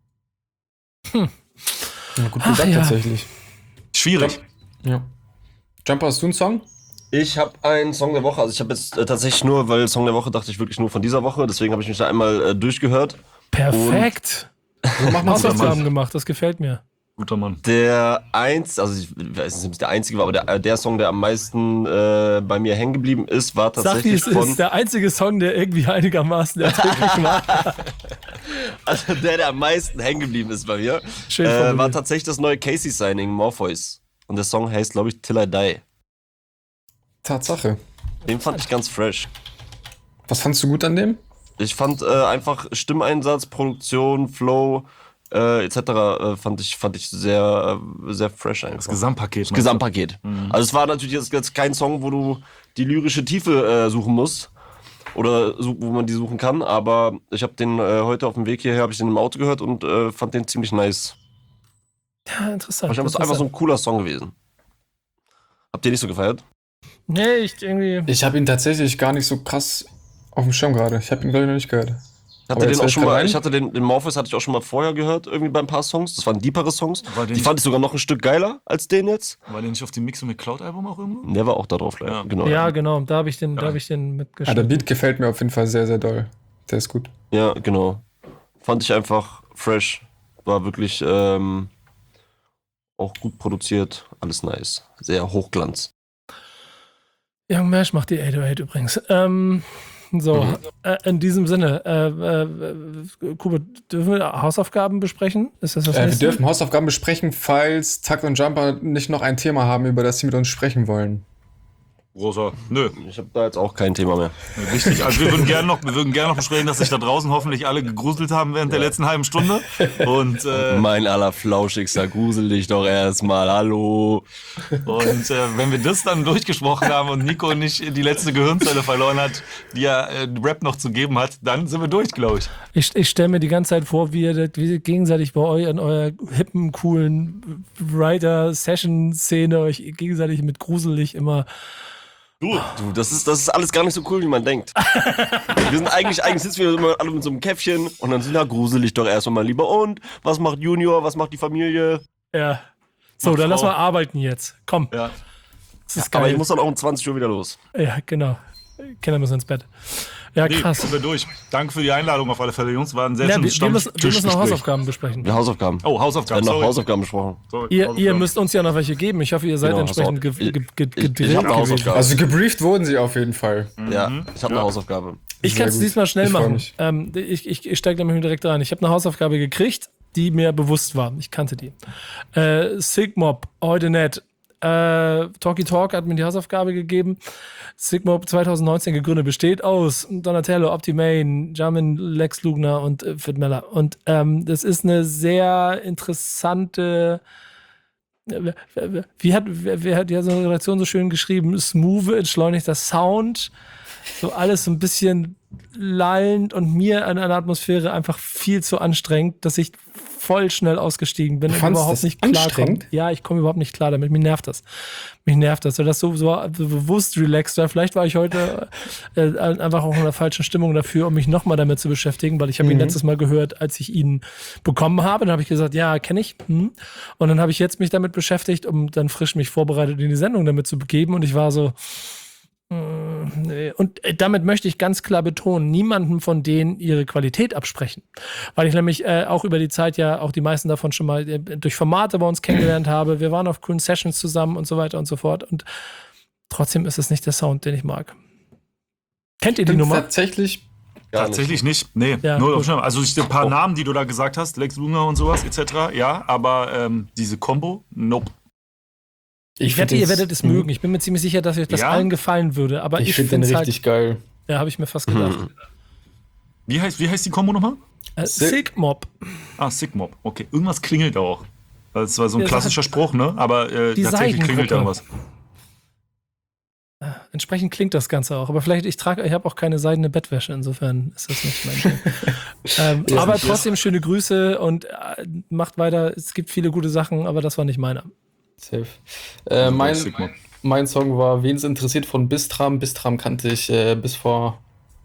Hm. Ja, gut gesagt ja. tatsächlich. Schwierig. Ja. Jumper, hast du einen Song? Ich habe einen Song der Woche, also ich habe jetzt äh, tatsächlich nur, weil Song der Woche dachte ich wirklich nur von dieser Woche, deswegen habe ich mich da einmal äh, durchgehört. Perfekt. So machen wir Hausaufgaben gemacht, das gefällt mir. Guter Mann. Der eins, also ich weiß nicht, ob es der einzige war, aber der, der Song, der am meisten äh, bei mir hängen geblieben ist, war tatsächlich Sag, es ist der einzige Song, der irgendwie einigermaßen erträglich war. Also der, der am meisten hängen geblieben ist bei mir, Schön äh, war tatsächlich das neue Casey-Signing, Morpheus. Und der Song heißt, glaube ich, Till I Die. Tatsache. Den fand ich ganz fresh. Was fandst du gut an dem? Ich fand äh, einfach Stimmeinsatz, Produktion, Flow äh, et cetera. Äh, fand ich fand ich sehr äh, sehr fresh einfach. Das Gesamtpaket. Das Gesamtpaket. Mhm. Also es war natürlich jetzt, jetzt kein Song, wo du die lyrische Tiefe äh, suchen musst oder wo man die suchen kann, aber ich habe den äh, heute auf dem Weg hierher habe ich den im Auto gehört und äh, fand den ziemlich nice. Ja, interessant. Aber ich einfach so ein cooler Song gewesen. Habt ihr nicht so gefeiert? Nee, ich irgendwie. Ich habe ihn tatsächlich gar nicht so krass auf dem Schirm gerade. Ich habe ihn, glaube ich, noch nicht gehört. Hatte den auch schon mal, ich hatte den, den Morpheus hatte ich auch schon mal vorher gehört, irgendwie bei ein paar Songs. Das waren deepere Songs. Die fand ich sogar noch ein Stück geiler als den jetzt. War der nicht auf dem Mix und mit Cloud-Album auch irgendwo? Der war auch da drauf, leider. Ja, genau. Ja, genau. Da habe ich den, ja. da hab ich den mitgeschrieben. Ah, der Beat gefällt mir auf jeden Fall sehr, sehr doll. Der ist gut. Ja, genau. Fand ich einfach fresh. War wirklich ähm, auch gut produziert. Alles nice. Sehr Hochglanz. Young Mash macht die acht null acht übrigens. Ähm, So, Mhm. äh, in diesem Sinne, äh, äh, Kuba, dürfen wir Hausaufgaben besprechen? Ist das das Äh, wir nächste? dürfen Hausaufgaben besprechen, falls Takt und Jumper nicht noch ein Thema haben, über das sie mit uns sprechen wollen. Großer. Nö. Ich habe da jetzt auch kein Thema mehr. Wichtig. Also wir würden gerne noch, wir würden gerne noch besprechen, dass sich da draußen hoffentlich alle gegruselt haben während der letzten halben Stunde. Und, äh, Mein allerflauschigster, grusel dich doch erstmal, hallo. und äh, wenn wir das dann durchgesprochen haben und Nico nicht die letzte Gehirnzelle verloren hat, die er äh, Rap noch zu geben hat, dann sind wir durch, glaube ich. Ich, ich stelle mir die ganze Zeit vor, wie ihr, das- wie ihr gegenseitig bei euch an eurer hippen, coolen Writer-Session-Szene euch gegenseitig mit gruselig immer. Du, das ist, das ist alles gar nicht so cool, wie man denkt. Wir sind eigentlich, eigentlich sitzen wir immer alle mit so einem Käffchen und dann sind ja gruselig doch erstmal mal lieber. Und was macht Junior, was macht die Familie? Ja. So, Macht dann lass Frau. mal arbeiten jetzt. Komm. Ja. Das ist geil. Aber ich muss dann auch um zwanzig Uhr wieder los. Ja, genau. Kinder müssen ins Bett. Ja, Nee, krass. sind wir durch. Danke für die Einladung auf alle Fälle, Jungs. War ein sehr Ja, wir, schönes wir, müssen, wir müssen noch Stammtischgespräch. Hausaufgaben besprechen. Ja, Hausaufgaben. Oh, Wir Hausaufgaben. haben noch Sorry. Hausaufgaben besprochen. Sorry. Ihr, ihr Hausaufgaben. müsst uns ja noch welche geben. Ich hoffe, ihr seid Genau, entsprechend hast du ge auch- ge ge Ich- ich gedrillt hab eine gewesen. Hausaufgabe. Also gebrieft wurden sie auf jeden Fall. Ja, ich habe eine Hausaufgabe. Ich kann es gut. diesmal schnell Ich freu machen. mich. Ähm, ich ich, ich steige nämlich direkt rein. Ich habe eine Hausaufgabe gekriegt, die mir bewusst war. Ich kannte die. Äh, Sigmob, heute nicht. Äh, Talkie Talk hat mir die Hausaufgabe gegeben. Sigmob zwanzig neunzehn gegründet, besteht aus Donatello, Optimane, Jamin, Lex Lugner und äh, Fit Meller. Und ähm, das ist eine sehr interessante. äh, Wie hat, wer, wer hat ja so eine Redaktion so schön geschrieben? Smooth, entschleunigter Sound. So alles so ein bisschen lallend und mir an einer Atmosphäre einfach viel zu anstrengend, dass ich voll schnell ausgestiegen bin Du und fandst überhaupt das nicht klar komme. anstrengend? Ja, ich komme überhaupt nicht klar damit. Mich nervt das. Mich nervt das. So, das so, so, so bewusst relaxed war. Vielleicht war ich heute äh, einfach auch in der falschen Stimmung dafür, um mich nochmal damit zu beschäftigen, weil ich habe ihn letztes Mal gehört, als ich ihn bekommen habe. Dann habe ich gesagt, ja, kenne ich. Hm. Und dann habe ich jetzt mich damit beschäftigt, um dann frisch mich vorbereitet in die Sendung damit zu begeben. Und ich war so, nee. Und äh, damit möchte ich ganz klar betonen, niemandem von denen ihre Qualität absprechen. Weil ich nämlich äh, auch über die Zeit ja auch die meisten davon schon mal äh, durch Formate bei uns kennengelernt habe. Wir waren auf coolen Sessions zusammen und so weiter und so fort. Und trotzdem ist es nicht der Sound, den ich mag. Kennt ihr die Nummer? Tatsächlich. Gar Tatsächlich nicht. Nee, Ja, nur gut. auf Schirm. Also ich, ein paar Oh. Namen, die du da gesagt hast, Lex Luger und sowas, et cetera. Ja, aber ähm, diese Combo, nope. Ich wette, find ihr das- werdet es mögen. Ich bin mir ziemlich sicher, dass euch das Ja? allen gefallen würde. Aber Ich, ich, finde den finde es richtig halt, geil. ja, habe ich mir fast gedacht. Wie heißt, wie heißt die Combo nochmal? Äh, Sig- Sigmob. Ah, Sigmob. Okay, irgendwas klingelt auch. Das war so ein Ja, klassischer Spruch, ne? Aber äh, Die tatsächlich klingelt da Seidengruppe. was. Entsprechend klingt das Ganze auch. Aber vielleicht, ich trage, ich habe auch keine seidene Bettwäsche, insofern ist das nicht mein Ding. ähm, Ja, aber nicht trotzdem schöne Grüße und äh, macht weiter. Es gibt viele gute Sachen, aber das war nicht meiner. Safe. Äh, mein, Sigmob. mein Song war Wen es interessiert von Bistram. Bistram kannte ich äh, bis vor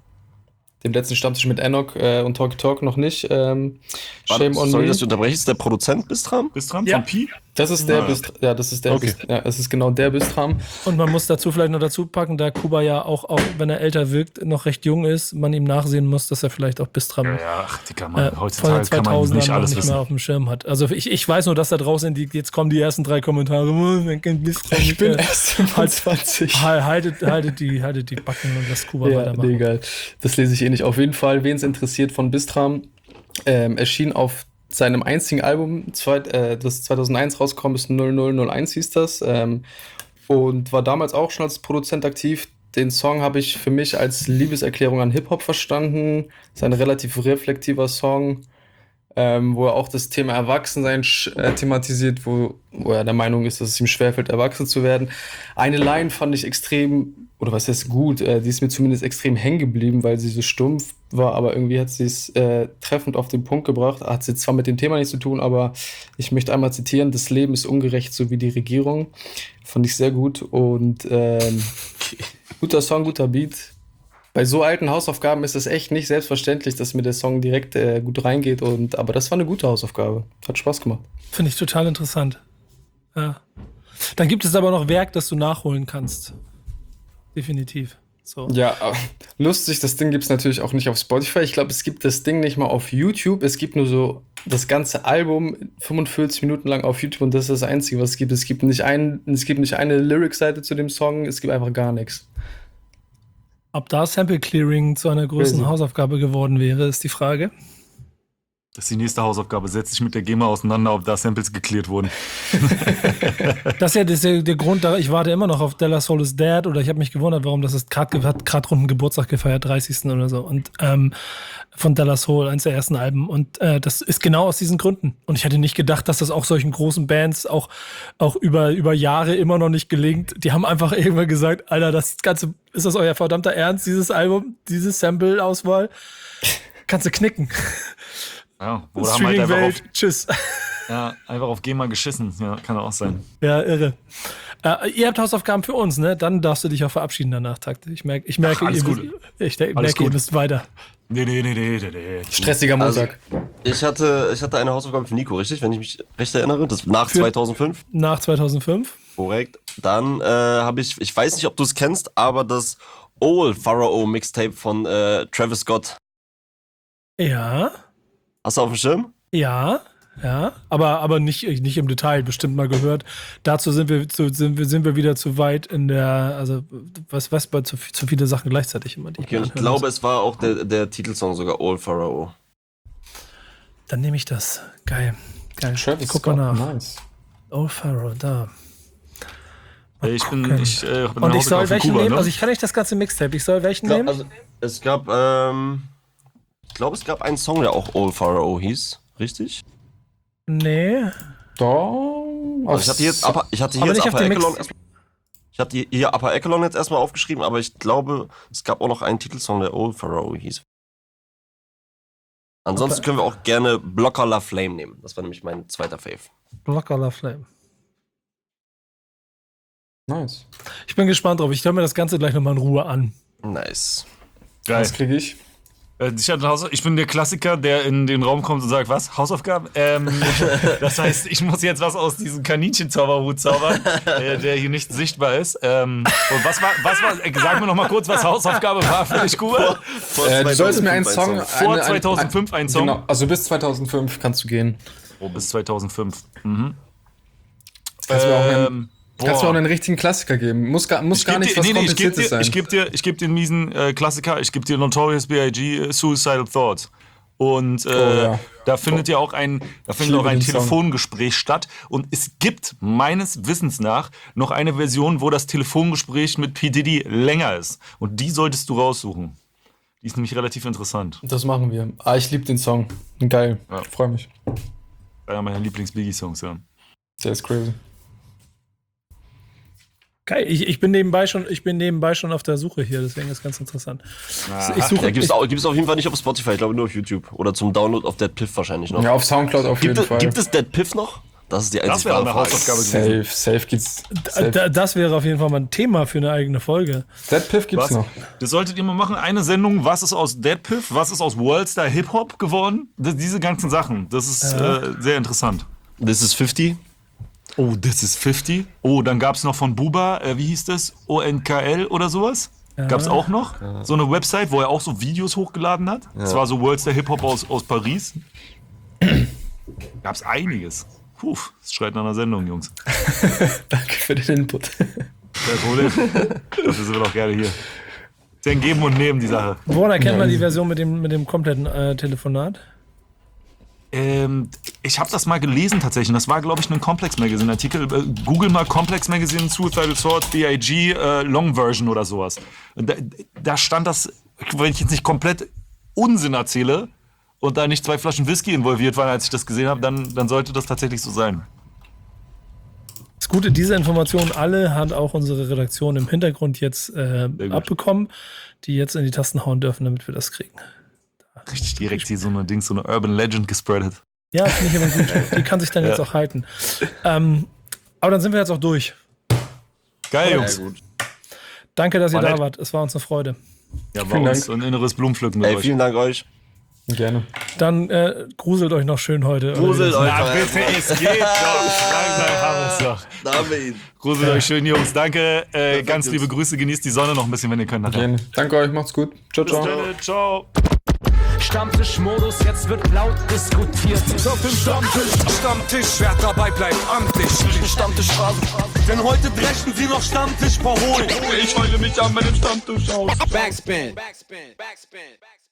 dem letzten Stammtisch mit Enoch äh, und Talk Talk noch nicht. Ähm, Shame on Sorry, me. dass du unterbrechst. Der Produzent Bistram? Bist dran? Ja. Von Pi? Das ist der Ah. Bistram. Ja, das ist der Okay. Bist ja, es ist genau der Bistram. Und man muss dazu vielleicht noch dazu packen, da Kuba ja auch, auch wenn er älter wirkt, noch recht jung ist, man ihm nachsehen muss, dass er vielleicht auch Bistram Ja, ja, ach, Digga, äh, Mann, von den heutzutage kann man zweitausendern nicht noch alles nicht wissen. mehr auf dem Schirm hat. Also ich, ich weiß nur, dass da draußen, die, jetzt kommen die ersten drei Kommentare. Oh, wer kennt Bistram? Ich bin Äh, erst fünfundzwanzig. Halt- Haltet, haltet, die, haltet die Backen und lasst Kuba Ja, weitermachen. nee, geil. Das lese ich eh nicht. Auf jeden Fall, wen es interessiert von Bistram, ähm, erschien auf seinem einzigen Album, zweit, äh, das zweitausendeins rausgekommen ist, null null null eins hieß das, ähm, und war damals auch schon als Produzent aktiv. Den Song habe ich für mich als Liebeserklärung an Hip-Hop verstanden. Ist ein relativ reflektiver Song, ähm, wo er auch das Thema Erwachsensein sch- äh, thematisiert, wo, wo er der Meinung ist, dass es ihm schwerfällt, erwachsen zu werden. Eine Line fand ich extrem, oder was heißt gut, äh, die ist mir zumindest extrem hängen geblieben, weil sie so stumpf war, aber irgendwie hat sie es äh, treffend auf den Punkt gebracht. Hat sie zwar mit dem Thema nichts zu tun, aber ich möchte einmal zitieren: Das Leben ist ungerecht, so wie die Regierung. Fand ich sehr gut und ähm, guter Song, guter Beat. Bei so alten Hausaufgaben ist es echt nicht selbstverständlich, dass mir der Song direkt äh, gut reingeht, und, aber das war eine gute Hausaufgabe. Hat Spaß gemacht. Finde ich total interessant. Ja. Dann gibt es aber noch Werk, das du nachholen kannst. Definitiv. So. Ja, aber lustig, das Ding gibt es natürlich auch nicht auf Spotify. Ich glaube, es gibt das Ding nicht mal auf YouTube. Es gibt nur so das ganze Album fünfundvierzig Minuten lang auf YouTube, und das ist das Einzige, was es gibt. Es gibt nicht, ein, es gibt nicht eine Lyric-Seite zu dem Song, es gibt einfach gar nichts. Ob da Sample Clearing zu einer größeren Crazy. Hausaufgabe geworden wäre, ist die Frage. Das ist die nächste Hausaufgabe. Setz dich mit der GEMA auseinander, ob da Samples geklärt wurden. Das ist ja das ist ja der Grund, da ich warte immer noch auf Della Soul is Dead oder ich habe mich gewundert, warum das ist gerade hat gerade runden Geburtstag gefeiert, dreißigsten oder so. Und ähm, von Della Soul, eins der ersten Alben. Und äh, das ist genau aus diesen Gründen. Und ich hätte nicht gedacht, dass das auch solchen großen Bands auch, auch über, über Jahre immer noch nicht gelingt. Die haben einfach irgendwann gesagt, Alter, das Ganze, ist das euer verdammter Ernst, dieses Album, diese Sample-Auswahl? Kannst du knicken. Ja, oder haben halt einfach Streaming-Welt, auf, tschüss. ja, einfach auf GEMA geschissen. Ja, kann auch sein. Ja, irre. Äh, ihr habt Hausaufgaben für uns, ne? Dann darfst du dich auch verabschieden danach, Takte. Ich merke, ich merke, Ach, alles ihr, gut. ich, ich Alles merke ihr gut. müsst weiter. Nee, nee, nee, nee, nee, nee. Stressiger Montag. Ich hatte, ich hatte eine Hausaufgabe für Nico, richtig? Wenn ich mich recht erinnere. Das nach Für- zweitausendfünf. Nach zweitausendfünf. Korrekt. Dann äh, habe ich, ich weiß nicht, ob du es kennst, aber das Old Pharaoh Mixtape von äh, Travis Scott. Ja, Hast du auf dem Schirm? ja, ja. Aber, aber nicht, nicht im Detail, bestimmt mal gehört. Dazu sind wir, zu, sind wir, sind wir wieder zu weit in der, also, was, was bei zu, zu viele Sachen gleichzeitig immer. Die Okay, und ich anhören glaube, muss. es war auch der, der Titelsong sogar Old Pharaoh. Dann nehme ich das. Geil. Geil. Travis ich guck mal Scott, nach. nice. Oh, Pharaoh, da. Äh, Ich bin, gucken. ich, äh, hab eine Und ich Hausaufgabe soll für welchen Kuba, nehmen? ne? Also ich kann nicht das ganze Mixtape. Ich soll welchen Ich glaub, nehmen? also, es gab, ähm, ich glaube, es gab einen Song, der auch Old Pharaoh hieß. Richtig? Nee. Da. Also ich hatte jetzt, Upper, ich hatte hier Aber jetzt nicht auf Upper dem Mix- Echelon erstmal. Ich hatte hier Upper Echelon jetzt erstmal aufgeschrieben, aber ich glaube, es gab auch noch einen Titelsong, der Old Pharaoh hieß. Ansonsten Upper- können wir auch gerne Blocker La Flame nehmen. Das war nämlich mein zweiter Fave. Blocker La Flame. Nice. Ich bin gespannt drauf. Ich höre mir das Ganze gleich nochmal in Ruhe an. Nice. Geil. Was kriege ich? Äh, Ich, hatte eine Haus- ich bin der Klassiker, der in den Raum kommt und sagt, was? Hausaufgaben? Ähm, das heißt, ich muss jetzt was aus diesem Kaninchenzauberhut zaubern, äh, der hier nicht sichtbar ist. Ähm, und was war, was war, äh, sag mir noch mal kurz, was Hausaufgabe war für dich, Kuba? Vor Äh, du sollst mir einen zweitausendfünf Song. Vor eine- ein- zweitausendfünf ein Song? Genau, also bis zweitausendfünf kannst du gehen. Oh, bis zweitausendfünf. Mhm. Kannst du mir auch einen, Ähm, kannst mir boah. auch einen richtigen Klassiker geben. Muss gar, muss Ich gar geb nicht dir, was nee, nee, ich geb Kompliziertes dir, sein. ich geb dir, ich geb dir einen miesen äh, Klassiker. Ich geb dir Notorious B I G äh, Suicidal Thoughts. Und äh, Oh, ja. da findet ja auch ein, da findet liebe auch ein den Song. Telefongespräch statt. Und es gibt meines Wissens nach noch eine Version, wo das Telefongespräch mit P. Diddy länger ist. Und die solltest du raussuchen. Die ist nämlich relativ interessant. Das machen wir. Ah, ich liebe den Song. Geil. Ja. Ich freue mich. Einer meiner Lieblings-Biggie-Songs, ja. Der ist crazy. Geil, ich, ich bin nebenbei schon, ich bin nebenbei schon auf der Suche hier, deswegen ist ganz interessant. Ich suche, Ja, gibt ich, es auf jeden Fall nicht auf Spotify, ich glaube nur auf YouTube. Oder zum Download auf Dead Piff wahrscheinlich noch. Ja, auf Soundcloud auf gibt, jeden es, Fall. gibt es Dead Piff noch? Das ist die Das einzige wäre eine Frage. Hausaufgabe gewesen. Safe, safe geht's. da, Safe. das wäre auf jeden Fall mal ein Thema für eine eigene Folge. Dead Piff gibt's Was? noch. Das solltet ihr mal machen. Eine Sendung, was ist aus Dead Piff, was ist aus Worldstar Hip-Hop geworden? Das, diese ganzen Sachen. Das ist Ja. äh, sehr interessant. This is fifty. Oh, This is fifty. Oh, dann gab es noch von Buba, äh, wie hieß das? O N K L oder sowas? Ja. Gab es auch noch? So eine Website, wo er auch so Videos hochgeladen hat. Das war so Worldstar Hip-Hop aus, aus Paris. Gab es einiges. Puh, das schreit nach einer Sendung, Jungs. Danke für den Input. Kein Problem. Dafür sind wir doch gerne hier. Denn geben und nehmen die Sache. Woran erkennt man die Version mit dem, mit dem kompletten äh, Telefonat? Ähm, ich habe das mal gelesen tatsächlich. Und das war, glaube ich, ein Complex Magazine Artikel. Äh, Google mal Complex Magazine, Suicidal Thoughts, B I G, äh, Long Version oder sowas. Und Da, da stand das, wenn ich jetzt nicht komplett Unsinn erzähle und da nicht zwei Flaschen Whisky involviert waren, als ich das gesehen habe, dann, dann sollte das tatsächlich so sein. Das Gute, diese Informationen alle hat auch unsere Redaktion im Hintergrund jetzt äh, gut. abbekommen, die jetzt in die Tasten hauen dürfen, damit wir das kriegen. Richtig direkt hier so eine Ding, so eine Urban Legend gespreadet. Ja, finde ich aber gut. Die kann sich dann jetzt auch halten. Ähm, aber dann sind wir jetzt auch durch. Geil, Ja, Jungs. gut. Danke, dass ihr War da nett. wart. Es war uns eine Freude. Ja, bei Vielen uns Dank. ein inneres Blumenpflücken mit Ey, euch. vielen Dank euch. Gerne. Dann äh, gruselt euch noch schön heute. Gruselt euch. Na bitte, es geht doch. Langsam haben wir es doch. Da haben wir ihn. Gruselt euch schön, Jungs. Danke. Äh, ganz Jungs. liebe Grüße. Genießt die Sonne noch ein bisschen, wenn ihr könnt. Nachher. Gerne. Danke euch, macht's gut. Ciao, Bis ciao. dann. Ciao. Stammtischmodus, jetzt wird laut diskutiert. Auf dem Stammtisch, Stammtisch, wer dabei bleibt, amtlich. Stammtisch Phase, denn heute brechen sie noch Stammtisch verholen. Ich heule mich an meinem Stammtisch aus. Backspin. Backspin. Backspin. Backspin.